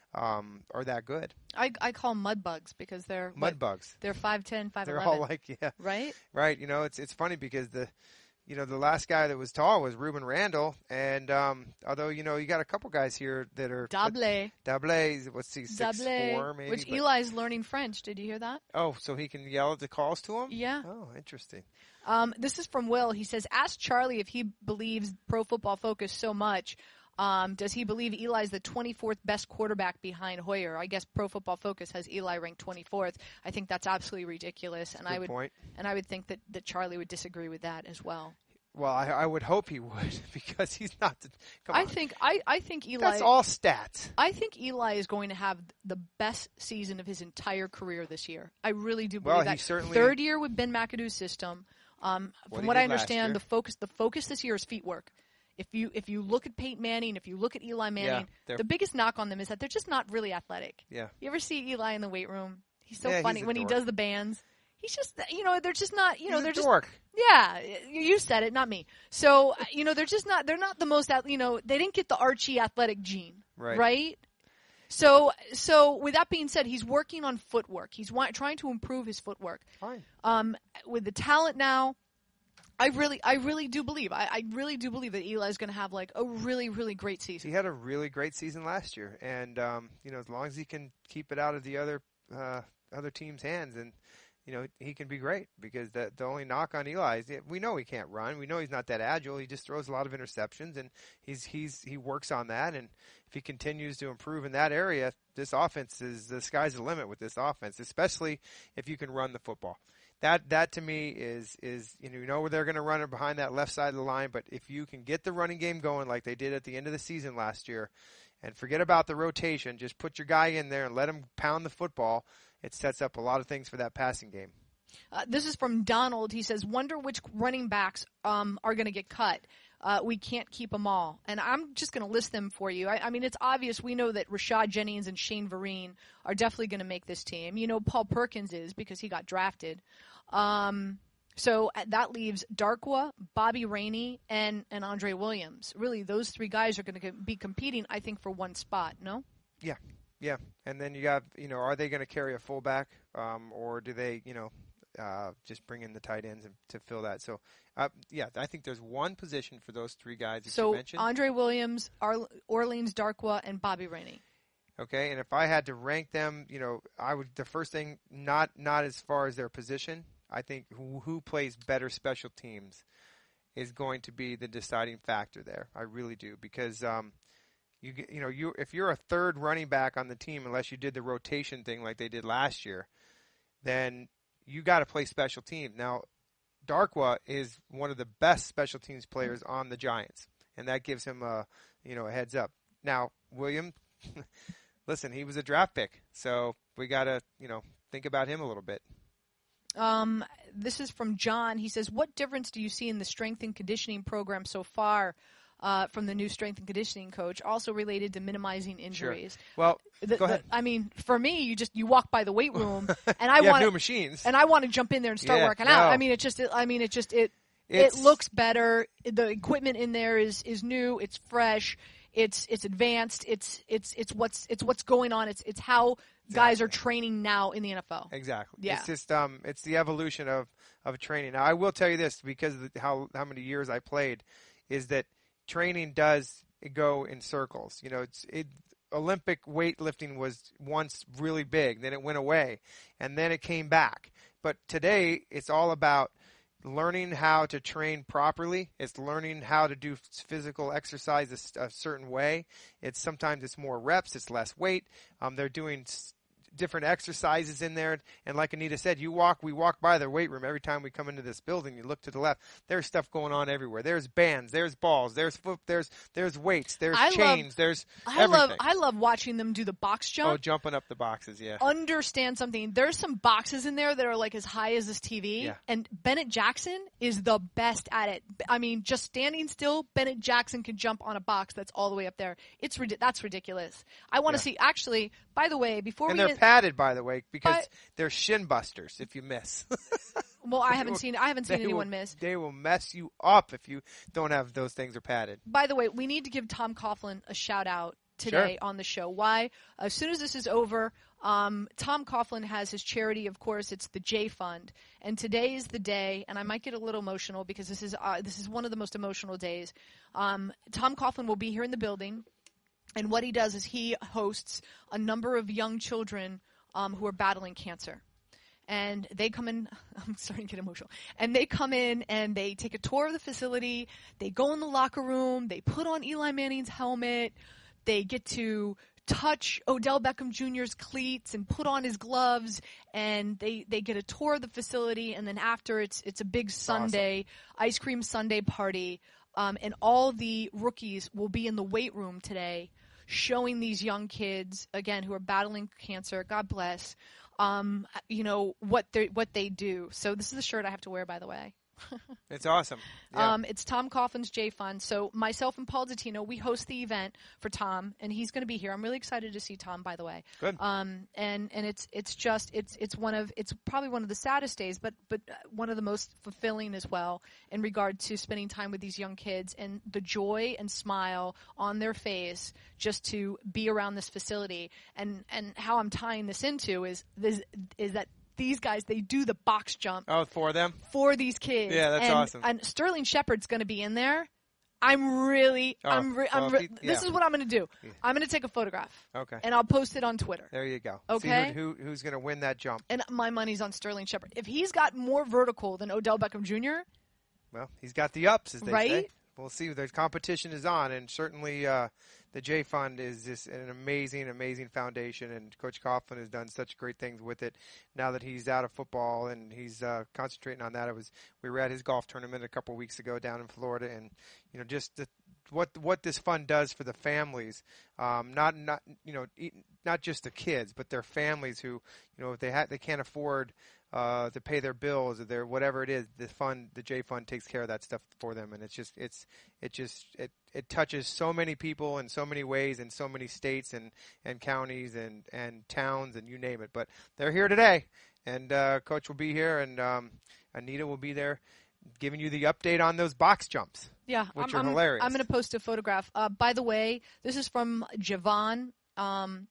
Speaker 2: um, are that good.
Speaker 1: I, I call them mud bugs because they're
Speaker 2: Mud
Speaker 1: what,
Speaker 2: bugs.
Speaker 1: They're five ten, five
Speaker 2: They're
Speaker 1: eleven.
Speaker 2: all like, yeah.
Speaker 1: Right?
Speaker 2: Right. You know, it's it's funny because the, you know, the last guy that was tall was Ruben Randall. And um, although, you know, you got a couple guys here that are.
Speaker 1: Dable.
Speaker 2: Dable, what's he, six
Speaker 1: Dable,
Speaker 2: four maybe?
Speaker 1: which
Speaker 2: but,
Speaker 1: Eli's learning French. Did you hear that?
Speaker 2: Oh, so he can yell at the calls to him?
Speaker 1: Yeah.
Speaker 2: Oh, interesting.
Speaker 1: Um, this is from Will. He says, ask Charlie if he believes Pro Football Focus so much. Um, does he believe Eli's the twenty-fourth best quarterback behind Hoyer? I guess Pro Football Focus has Eli ranked twenty-fourth. I think that's absolutely ridiculous, and
Speaker 2: Good
Speaker 1: I would
Speaker 2: point.
Speaker 1: and I would think that, that Charlie would disagree with that as well.
Speaker 2: Well, I, I would hope he would because he's not. The, come
Speaker 1: I
Speaker 2: on.
Speaker 1: think I, I think Eli.
Speaker 2: That's all stats.
Speaker 1: I think Eli is going to have the best season of his entire career this year. I really do believe
Speaker 2: Well,
Speaker 1: that.
Speaker 2: he certainly-
Speaker 1: Third year with Ben McAdoo's system. Um,
Speaker 2: What
Speaker 1: from
Speaker 2: he
Speaker 1: what
Speaker 2: did
Speaker 1: I
Speaker 2: last
Speaker 1: understand,
Speaker 2: year.
Speaker 1: the focus the focus this year is feet work. If you if you look at Peyton Manning, if you look at Eli Manning,
Speaker 2: they're-
Speaker 1: the biggest knock on them is that they're just not really athletic.
Speaker 2: Yeah.
Speaker 1: You ever see Eli in the weight room? He's so
Speaker 2: Yeah, he's
Speaker 1: funny
Speaker 2: a
Speaker 1: when he
Speaker 2: dork.
Speaker 1: does the bands. He's just, you know, they're just not, you know,
Speaker 2: He's a
Speaker 1: they're just,
Speaker 2: dork.
Speaker 1: yeah, you said it, not me. So, you know, they're just not, they're not the most, ath- you know, they didn't get the Archie athletic gene,
Speaker 2: Right.
Speaker 1: right? So, so with that being said, he's working on footwork. He's wa- trying to improve his footwork.
Speaker 2: Fine.
Speaker 1: Um, with the talent now, I really, I really do believe, I, I really do believe that Eli's going to have like a really, really great season.
Speaker 2: He had a really great season last year, and um, you know, as long as he can keep it out of the other uh, other team's hands, and you know, he can be great. Because the the only knock on Eli is we know he can't run. We know he's not that agile. He just throws a lot of interceptions, and he's he's he works on that. And if he continues to improve in that area, this offense is the sky's the limit with this offense, especially if you can run the football. That that to me is is you know you know where they're going to run it behind that left side of the line, but if you can get the running game going like they did at the end of the season last year, and forget about the rotation, just put your guy in there and let him pound the football, it sets up a lot of things for that passing game.
Speaker 1: Uh, this is from Donald. He says, wonder which running backs um, are going to get cut. Uh, we can't keep them all. And I'm just going to list them for you. I, I mean, it's obvious. We know that Rashad Jennings and Shane Vereen are definitely going to make this team. You know, Paul Perkins is because he got drafted. Um, so uh, that leaves Darkwa, Bobby Rainey, and, and Andre Williams. Really, those three guys are going to be competing, I think, for one spot, no?
Speaker 2: Yeah, yeah. And then you got, you know, are they going to carry a fullback, um, or do they, you know, uh, just bring in the tight ends and, to fill that? So, uh, yeah, I think there's one position for those three guys that you
Speaker 1: So
Speaker 2: mentioned.
Speaker 1: Andre Williams, Ar- Orleans Darkwa, and Bobby Rainey.
Speaker 2: Okay, and if I had to rank them, you know, I would the first thing not not as far as their position. I think who, who plays better special teams is going to be the deciding factor there. I really do because um, you get, you know you if you're a third running back on the team, unless you did the rotation thing like they did last year, then you got to play special teams. Now, Darkwa is one of the best special teams players on the Giants, and that gives him a you know a heads up. Now, William. Listen, he was a draft pick, so we got to, you know, think about him a little bit.
Speaker 1: Um, this is from John. He says, what difference do you see in the strength and conditioning program so far uh, from the new strength and conditioning coach, also related to minimizing injuries?
Speaker 2: Sure. Well,
Speaker 1: the,
Speaker 2: go ahead.
Speaker 1: The, I mean, for me, you just you walk by the weight room, and I
Speaker 2: you have
Speaker 1: want
Speaker 2: new machines.
Speaker 1: and I want to jump in there and start
Speaker 2: Yeah,
Speaker 1: working out.
Speaker 2: no.
Speaker 1: I mean, it just, it, I mean, it just, it,
Speaker 2: It's-
Speaker 1: it looks better. The equipment in there is is new. It's fresh. It's it's advanced. It's it's it's what's it's what's going on. It's it's how guys are training now in the N F L.
Speaker 2: Exactly.
Speaker 1: Yeah.
Speaker 2: It's just um, it's the evolution of, of training. Now, I will tell you this because of the, how how many years I played, is that training does go in circles. You know, it's it. Olympic weightlifting was once really big, then it went away, and then it came back. But today, it's all about learning how to train properly. It's learning how to do physical exercise a, a certain way. It's sometimes it's more reps, it's less weight. Um, they're doing different exercises in there. And like Anita said, you walk, we walk by their weight room every time we come into this building. You look to the left, there's stuff going on everywhere. There's bands, there's balls, there's foot, there's there's weights, there's
Speaker 1: I
Speaker 2: chains,
Speaker 1: love,
Speaker 2: there's
Speaker 1: I
Speaker 2: everything.
Speaker 1: love I love watching them do the box jump.
Speaker 2: Oh, jumping up the boxes, yeah.
Speaker 1: Understand something. There's some boxes in there that are like as high as this T V,
Speaker 2: Yeah.
Speaker 1: and Bennett Jackson is the best at it. I mean, just standing still, Bennett Jackson can jump on a box that's all the way up there. It's rid- that's ridiculous. I want to
Speaker 2: Yeah.
Speaker 1: see. Actually, by the way, before
Speaker 2: And
Speaker 1: we
Speaker 2: they're padded, by the way, because
Speaker 1: But-
Speaker 2: they're shin busters if you miss.
Speaker 1: well, I haven't seen I haven't seen
Speaker 2: They
Speaker 1: anyone
Speaker 2: will,
Speaker 1: miss.
Speaker 2: They will mess you up if you don't have those things are padded.
Speaker 1: By the way, we need to give Tom Coughlin a shout out today
Speaker 2: Sure.
Speaker 1: on the show. Why? As soon as this is over, um, Tom Coughlin has his charity, of course, it's the J Fund. And today is the day, and I might get a little emotional because this is uh, this is one of the most emotional days. Um, Tom Coughlin will be here in the building, and what he does is he hosts a number of young children um, who are battling cancer. And they come in, I'm starting to get emotional, and they come in and they take a tour of the facility, they go in the locker room, they put on Eli Manning's helmet, they get to touch Odell Beckham Junior's cleats and put on his gloves, and they, they get a tour of the facility, and then after it's it's a big Sunday, ice cream Sunday party, um, and all the rookies will be in the weight room today showing these young kids, again, who are battling cancer, God bless, Um, you know, what they what they do. So this is the shirt I have to wear, by the way.
Speaker 2: It's awesome. Yeah.
Speaker 1: Um, it's Tom Coughlin's J Fund. So myself and Paul Dottino, we host the event for Tom, and he's going to be here. I'm really excited to see Tom, by the way.
Speaker 2: Good.
Speaker 1: Um, and and it's it's just it's it's one of it's probably one of the saddest days, but but one of the most fulfilling as well in regard to spending time with these young kids and the joy and smile on their face just to be around this facility. And and how I'm tying this into is this is that. These guys, they do the box jump
Speaker 2: Oh, for them?
Speaker 1: for these kids.
Speaker 2: Yeah, that's
Speaker 1: and,
Speaker 2: awesome.
Speaker 1: And Sterling Shepard's going to be in there. I'm really,
Speaker 2: Oh,
Speaker 1: I'm, re-
Speaker 2: well,
Speaker 1: I'm re-
Speaker 2: if he-
Speaker 1: this
Speaker 2: yeah.
Speaker 1: is what I'm going to do.
Speaker 2: Yeah.
Speaker 1: I'm going to take a photograph.
Speaker 2: Okay.
Speaker 1: And I'll post it on Twitter.
Speaker 2: There you go.
Speaker 1: Okay.
Speaker 2: See who, who, who's going to win that jump.
Speaker 1: And my money's on Sterling Shepard. If he's got more vertical than Odell Beckham Junior,
Speaker 2: Well, he's got the ups, as they
Speaker 1: Right?
Speaker 2: say. We'll see. The competition is on, and certainly uh, the J Fund is just an amazing, amazing foundation, and Coach Coughlin has done such great things with it. Now that he's out of football and he's uh, concentrating on that, it was we were at his golf tournament a couple weeks ago down in Florida, and you know just the, what what this fund does for the families, um, not not you know not just the kids, but their families who you know if they ha- they can't afford. Uh, to pay their bills or their whatever it is, the fund, the J Fund takes care of that stuff for them, and it's just, it's, it just, it, it touches so many people in so many ways in so many states and, and counties and, and towns and you name it. But they're here today, and uh, Coach will be here, and um, Anita will be there, giving you the update on those box jumps.
Speaker 1: yeah,
Speaker 2: which
Speaker 1: I'm,
Speaker 2: are
Speaker 1: I'm,
Speaker 2: hilarious.
Speaker 1: I'm going to post a photograph. Uh, by the way, this is from Javon. Um,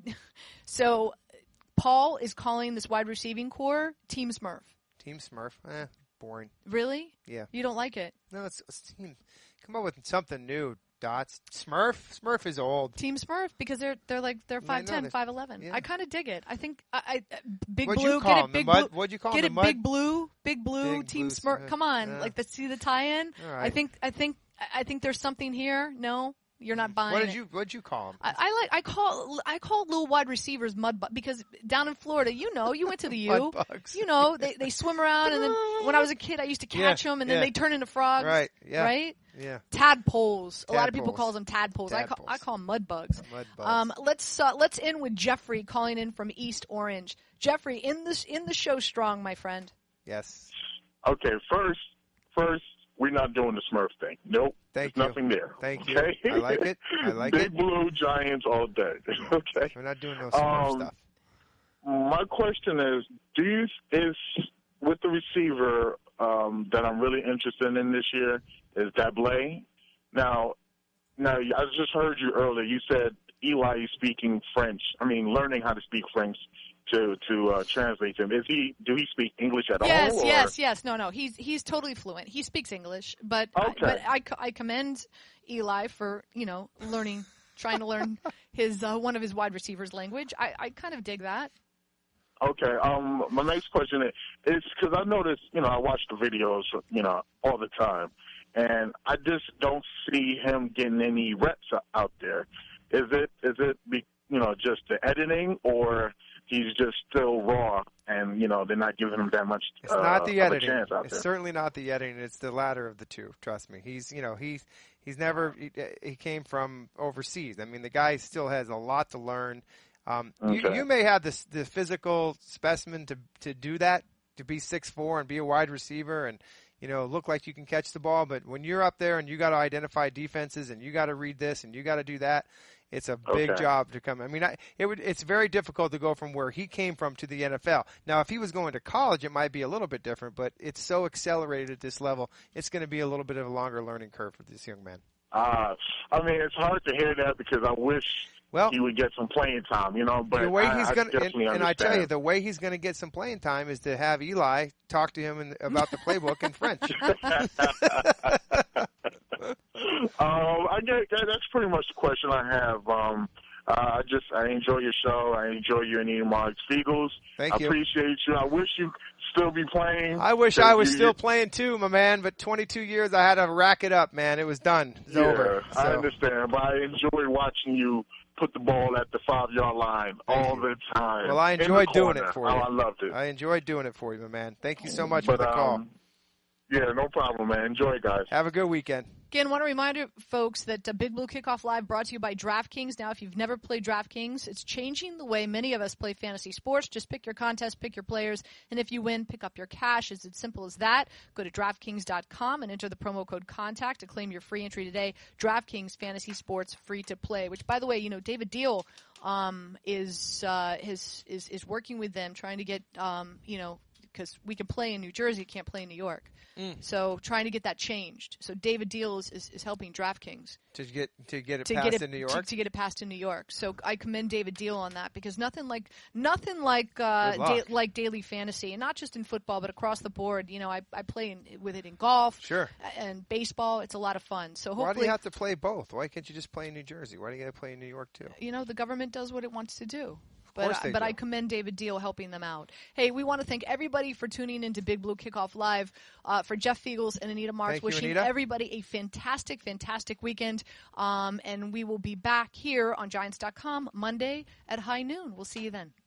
Speaker 1: so Paul is calling this wide receiving core Team Smurf.
Speaker 2: Team Smurf, eh, boring.
Speaker 1: Really?
Speaker 2: Yeah.
Speaker 1: You don't like it?
Speaker 2: No, it's, it's team. Come up with something new. Dots. Smurf. Smurf is old.
Speaker 1: Team Smurf because they're they're like they're
Speaker 2: I
Speaker 1: five
Speaker 2: know,
Speaker 1: ten,
Speaker 2: they're-
Speaker 1: five eleven.
Speaker 2: yeah.
Speaker 1: I kind of dig it. I think I, I uh, Big
Speaker 2: What'd
Speaker 1: Blue
Speaker 2: you
Speaker 1: get
Speaker 2: call
Speaker 1: it
Speaker 2: them? The
Speaker 1: Big
Speaker 2: mud?
Speaker 1: Blue.
Speaker 2: What'd you call
Speaker 1: Get
Speaker 2: them?
Speaker 1: it
Speaker 2: The mud?
Speaker 1: Big Blue, Big Blue
Speaker 2: Big
Speaker 1: Team
Speaker 2: Blue
Speaker 1: Smurf.
Speaker 2: Smurf.
Speaker 1: Come on,
Speaker 2: Yeah.
Speaker 1: like the see the tie-in.
Speaker 2: All
Speaker 1: I
Speaker 2: right.
Speaker 1: think I think I think there's something here. No, you're not buying
Speaker 2: What did
Speaker 1: it.
Speaker 2: you What'd you call them?
Speaker 1: I, I like I call I call little wide receivers mud bu- because down in Florida, you know, you went to the U,
Speaker 2: Mud bugs.
Speaker 1: you know, they they swim around, and then when I was a kid, I used to catch
Speaker 2: Yeah,
Speaker 1: them, and then
Speaker 2: yeah.
Speaker 1: they turn into frogs,
Speaker 2: Right. Yeah.
Speaker 1: right?
Speaker 2: Yeah.
Speaker 1: Tadpoles. A lot of people
Speaker 2: Tadpoles.
Speaker 1: call them tadpoles. I call
Speaker 2: Tadpoles.
Speaker 1: I call them mud bugs.
Speaker 2: Mud bugs.
Speaker 1: Um, let's uh, let's end with Jeffrey calling in from East Orange. Jeffrey, in this in the show strong, my friend.
Speaker 2: Yes.
Speaker 7: Okay, first, first, we're not doing the Smurf thing. Nope.
Speaker 2: Thank
Speaker 7: There's
Speaker 2: you.
Speaker 7: nothing there.
Speaker 2: Thank you.
Speaker 7: Okay?
Speaker 2: I like it. I like
Speaker 7: Big
Speaker 2: it.
Speaker 7: Blue Giants all day. Okay.
Speaker 2: We're not doing no Smurf
Speaker 7: Um,
Speaker 2: stuff.
Speaker 7: My question is, do you is with the receiver um, that I'm really interested in this year is Dablé. Now, now I just heard you earlier. You said Eli is speaking French. I mean, learning how to speak French to to uh, translate to him. Is he? Do he speak English at
Speaker 1: Yes,
Speaker 7: all? or-
Speaker 1: yes, yes. No, no. He's he's totally fluent. He speaks English, but I,
Speaker 7: Okay.
Speaker 1: but I, co- I commend Eli for you know learning, trying to learn his uh, one of his wide receivers' language. I, I kind of dig that.
Speaker 7: Okay. Um, my next question is because I noticed, you know, I watch the videos, you know, all the time, and I just don't see him getting any reps out there. Is it is it be, you know just the editing, or he's just still raw, and you know they're not giving him that much.
Speaker 2: It's
Speaker 7: uh,
Speaker 2: not the
Speaker 7: of a
Speaker 2: editing.
Speaker 7: chance out
Speaker 2: It's
Speaker 7: there.
Speaker 2: certainly not the editing. It's the latter of the two. Trust me. He's you know he's he's never he, he came from overseas. I mean, the guy still has a lot to learn. Um,
Speaker 7: Okay.
Speaker 2: you, you may have the the physical specimen to to do that, to be six foot four and be a wide receiver and you know look like you can catch the ball. But when you're up there and you got to identify defenses and you got to read this and you got to do that, it's a big
Speaker 7: Okay.
Speaker 2: job to come. I mean, I, it would. It's very difficult to go from where he came from to the N F L. Now, if he was going to college, it might be a little bit different. But it's so accelerated at this level, it's going to be a little bit of a longer learning curve for this young man.
Speaker 7: Uh, I mean, it's hard to hear that because I wish
Speaker 2: Well,
Speaker 7: he would get some playing time, you know. But
Speaker 2: the way
Speaker 7: I,
Speaker 2: he's
Speaker 7: I
Speaker 2: going to, and,
Speaker 7: definitely
Speaker 2: and I tell you,
Speaker 7: understand.
Speaker 2: the way he's going to get some playing time is to have Eli talk to him in, about the playbook in French.
Speaker 7: um, I get that, that's pretty much the question I have. Um, uh, I just I enjoy your show. I enjoy you and Ian Mark Spiegels.
Speaker 2: Thank
Speaker 7: I
Speaker 2: you.
Speaker 7: appreciate you. I wish you still be playing.
Speaker 2: I wish
Speaker 7: 'cause
Speaker 2: I was
Speaker 7: you-
Speaker 2: still playing too, my man. But twenty-two years, I had to rack it up, man. It was done. It's
Speaker 7: Yeah,
Speaker 2: over.
Speaker 7: I
Speaker 2: So,
Speaker 7: understand, but I enjoy watching you put the ball at the five-yard line
Speaker 2: Thank
Speaker 7: all
Speaker 2: you.
Speaker 7: the time.
Speaker 2: Well, I
Speaker 7: in the
Speaker 2: enjoyed doing
Speaker 7: corner.
Speaker 2: it for
Speaker 7: Oh,
Speaker 2: you.
Speaker 7: I loved it.
Speaker 2: I enjoyed doing it for you, my man. Thank you so much
Speaker 7: but,
Speaker 2: for the call.
Speaker 7: Um, yeah, no problem, man. Enjoy it, guys.
Speaker 2: Have a good weekend.
Speaker 1: Again, want to remind you, folks, that uh, Big Blue Kickoff Live brought to you by DraftKings. Now, if you've never played DraftKings, it's changing the way many of us play fantasy sports. Just pick your contest, pick your players, and if you win, pick up your cash. It's as simple as that. Go to DraftKings dot com and enter the promo code CONTACT to claim your free entry today. DraftKings Fantasy Sports, free to play. Which, by the way, you know, David Deal um, is, uh, is is is working with them, trying to get, um, you know, because we can play in New Jersey, can't play in New York.
Speaker 2: Mm.
Speaker 1: So trying to get that changed. So David Deal is, is, is helping DraftKings
Speaker 2: To get to get it
Speaker 1: to
Speaker 2: passed
Speaker 1: get it
Speaker 2: in New
Speaker 1: to,
Speaker 2: York.
Speaker 1: to get it passed in New York. So I commend David Deal on that because nothing like nothing like uh,
Speaker 2: Good luck.
Speaker 1: da- like daily fantasy, and not just in football but across the board. You know, I I play in, with it in golf,
Speaker 2: Sure.
Speaker 1: and baseball. It's a lot of fun. So
Speaker 2: Why do
Speaker 1: hopefully,
Speaker 2: you have to play both? Why can't you just play in New Jersey? Why do you got to play in New York too?
Speaker 1: you know, the government does what it wants to do.
Speaker 2: course
Speaker 1: But,
Speaker 2: they
Speaker 1: but
Speaker 2: do.
Speaker 1: I commend David Deal helping them out. Hey, we want to thank everybody for tuning into Big Blue Kickoff Live. Uh, for Jeff Fiegels and Anita Marks,
Speaker 2: Thank you,
Speaker 1: wishing
Speaker 2: Anita.
Speaker 1: everybody a fantastic, fantastic weekend. Um, and we will be back here on Giants dot com Monday at high noon. We'll see you then.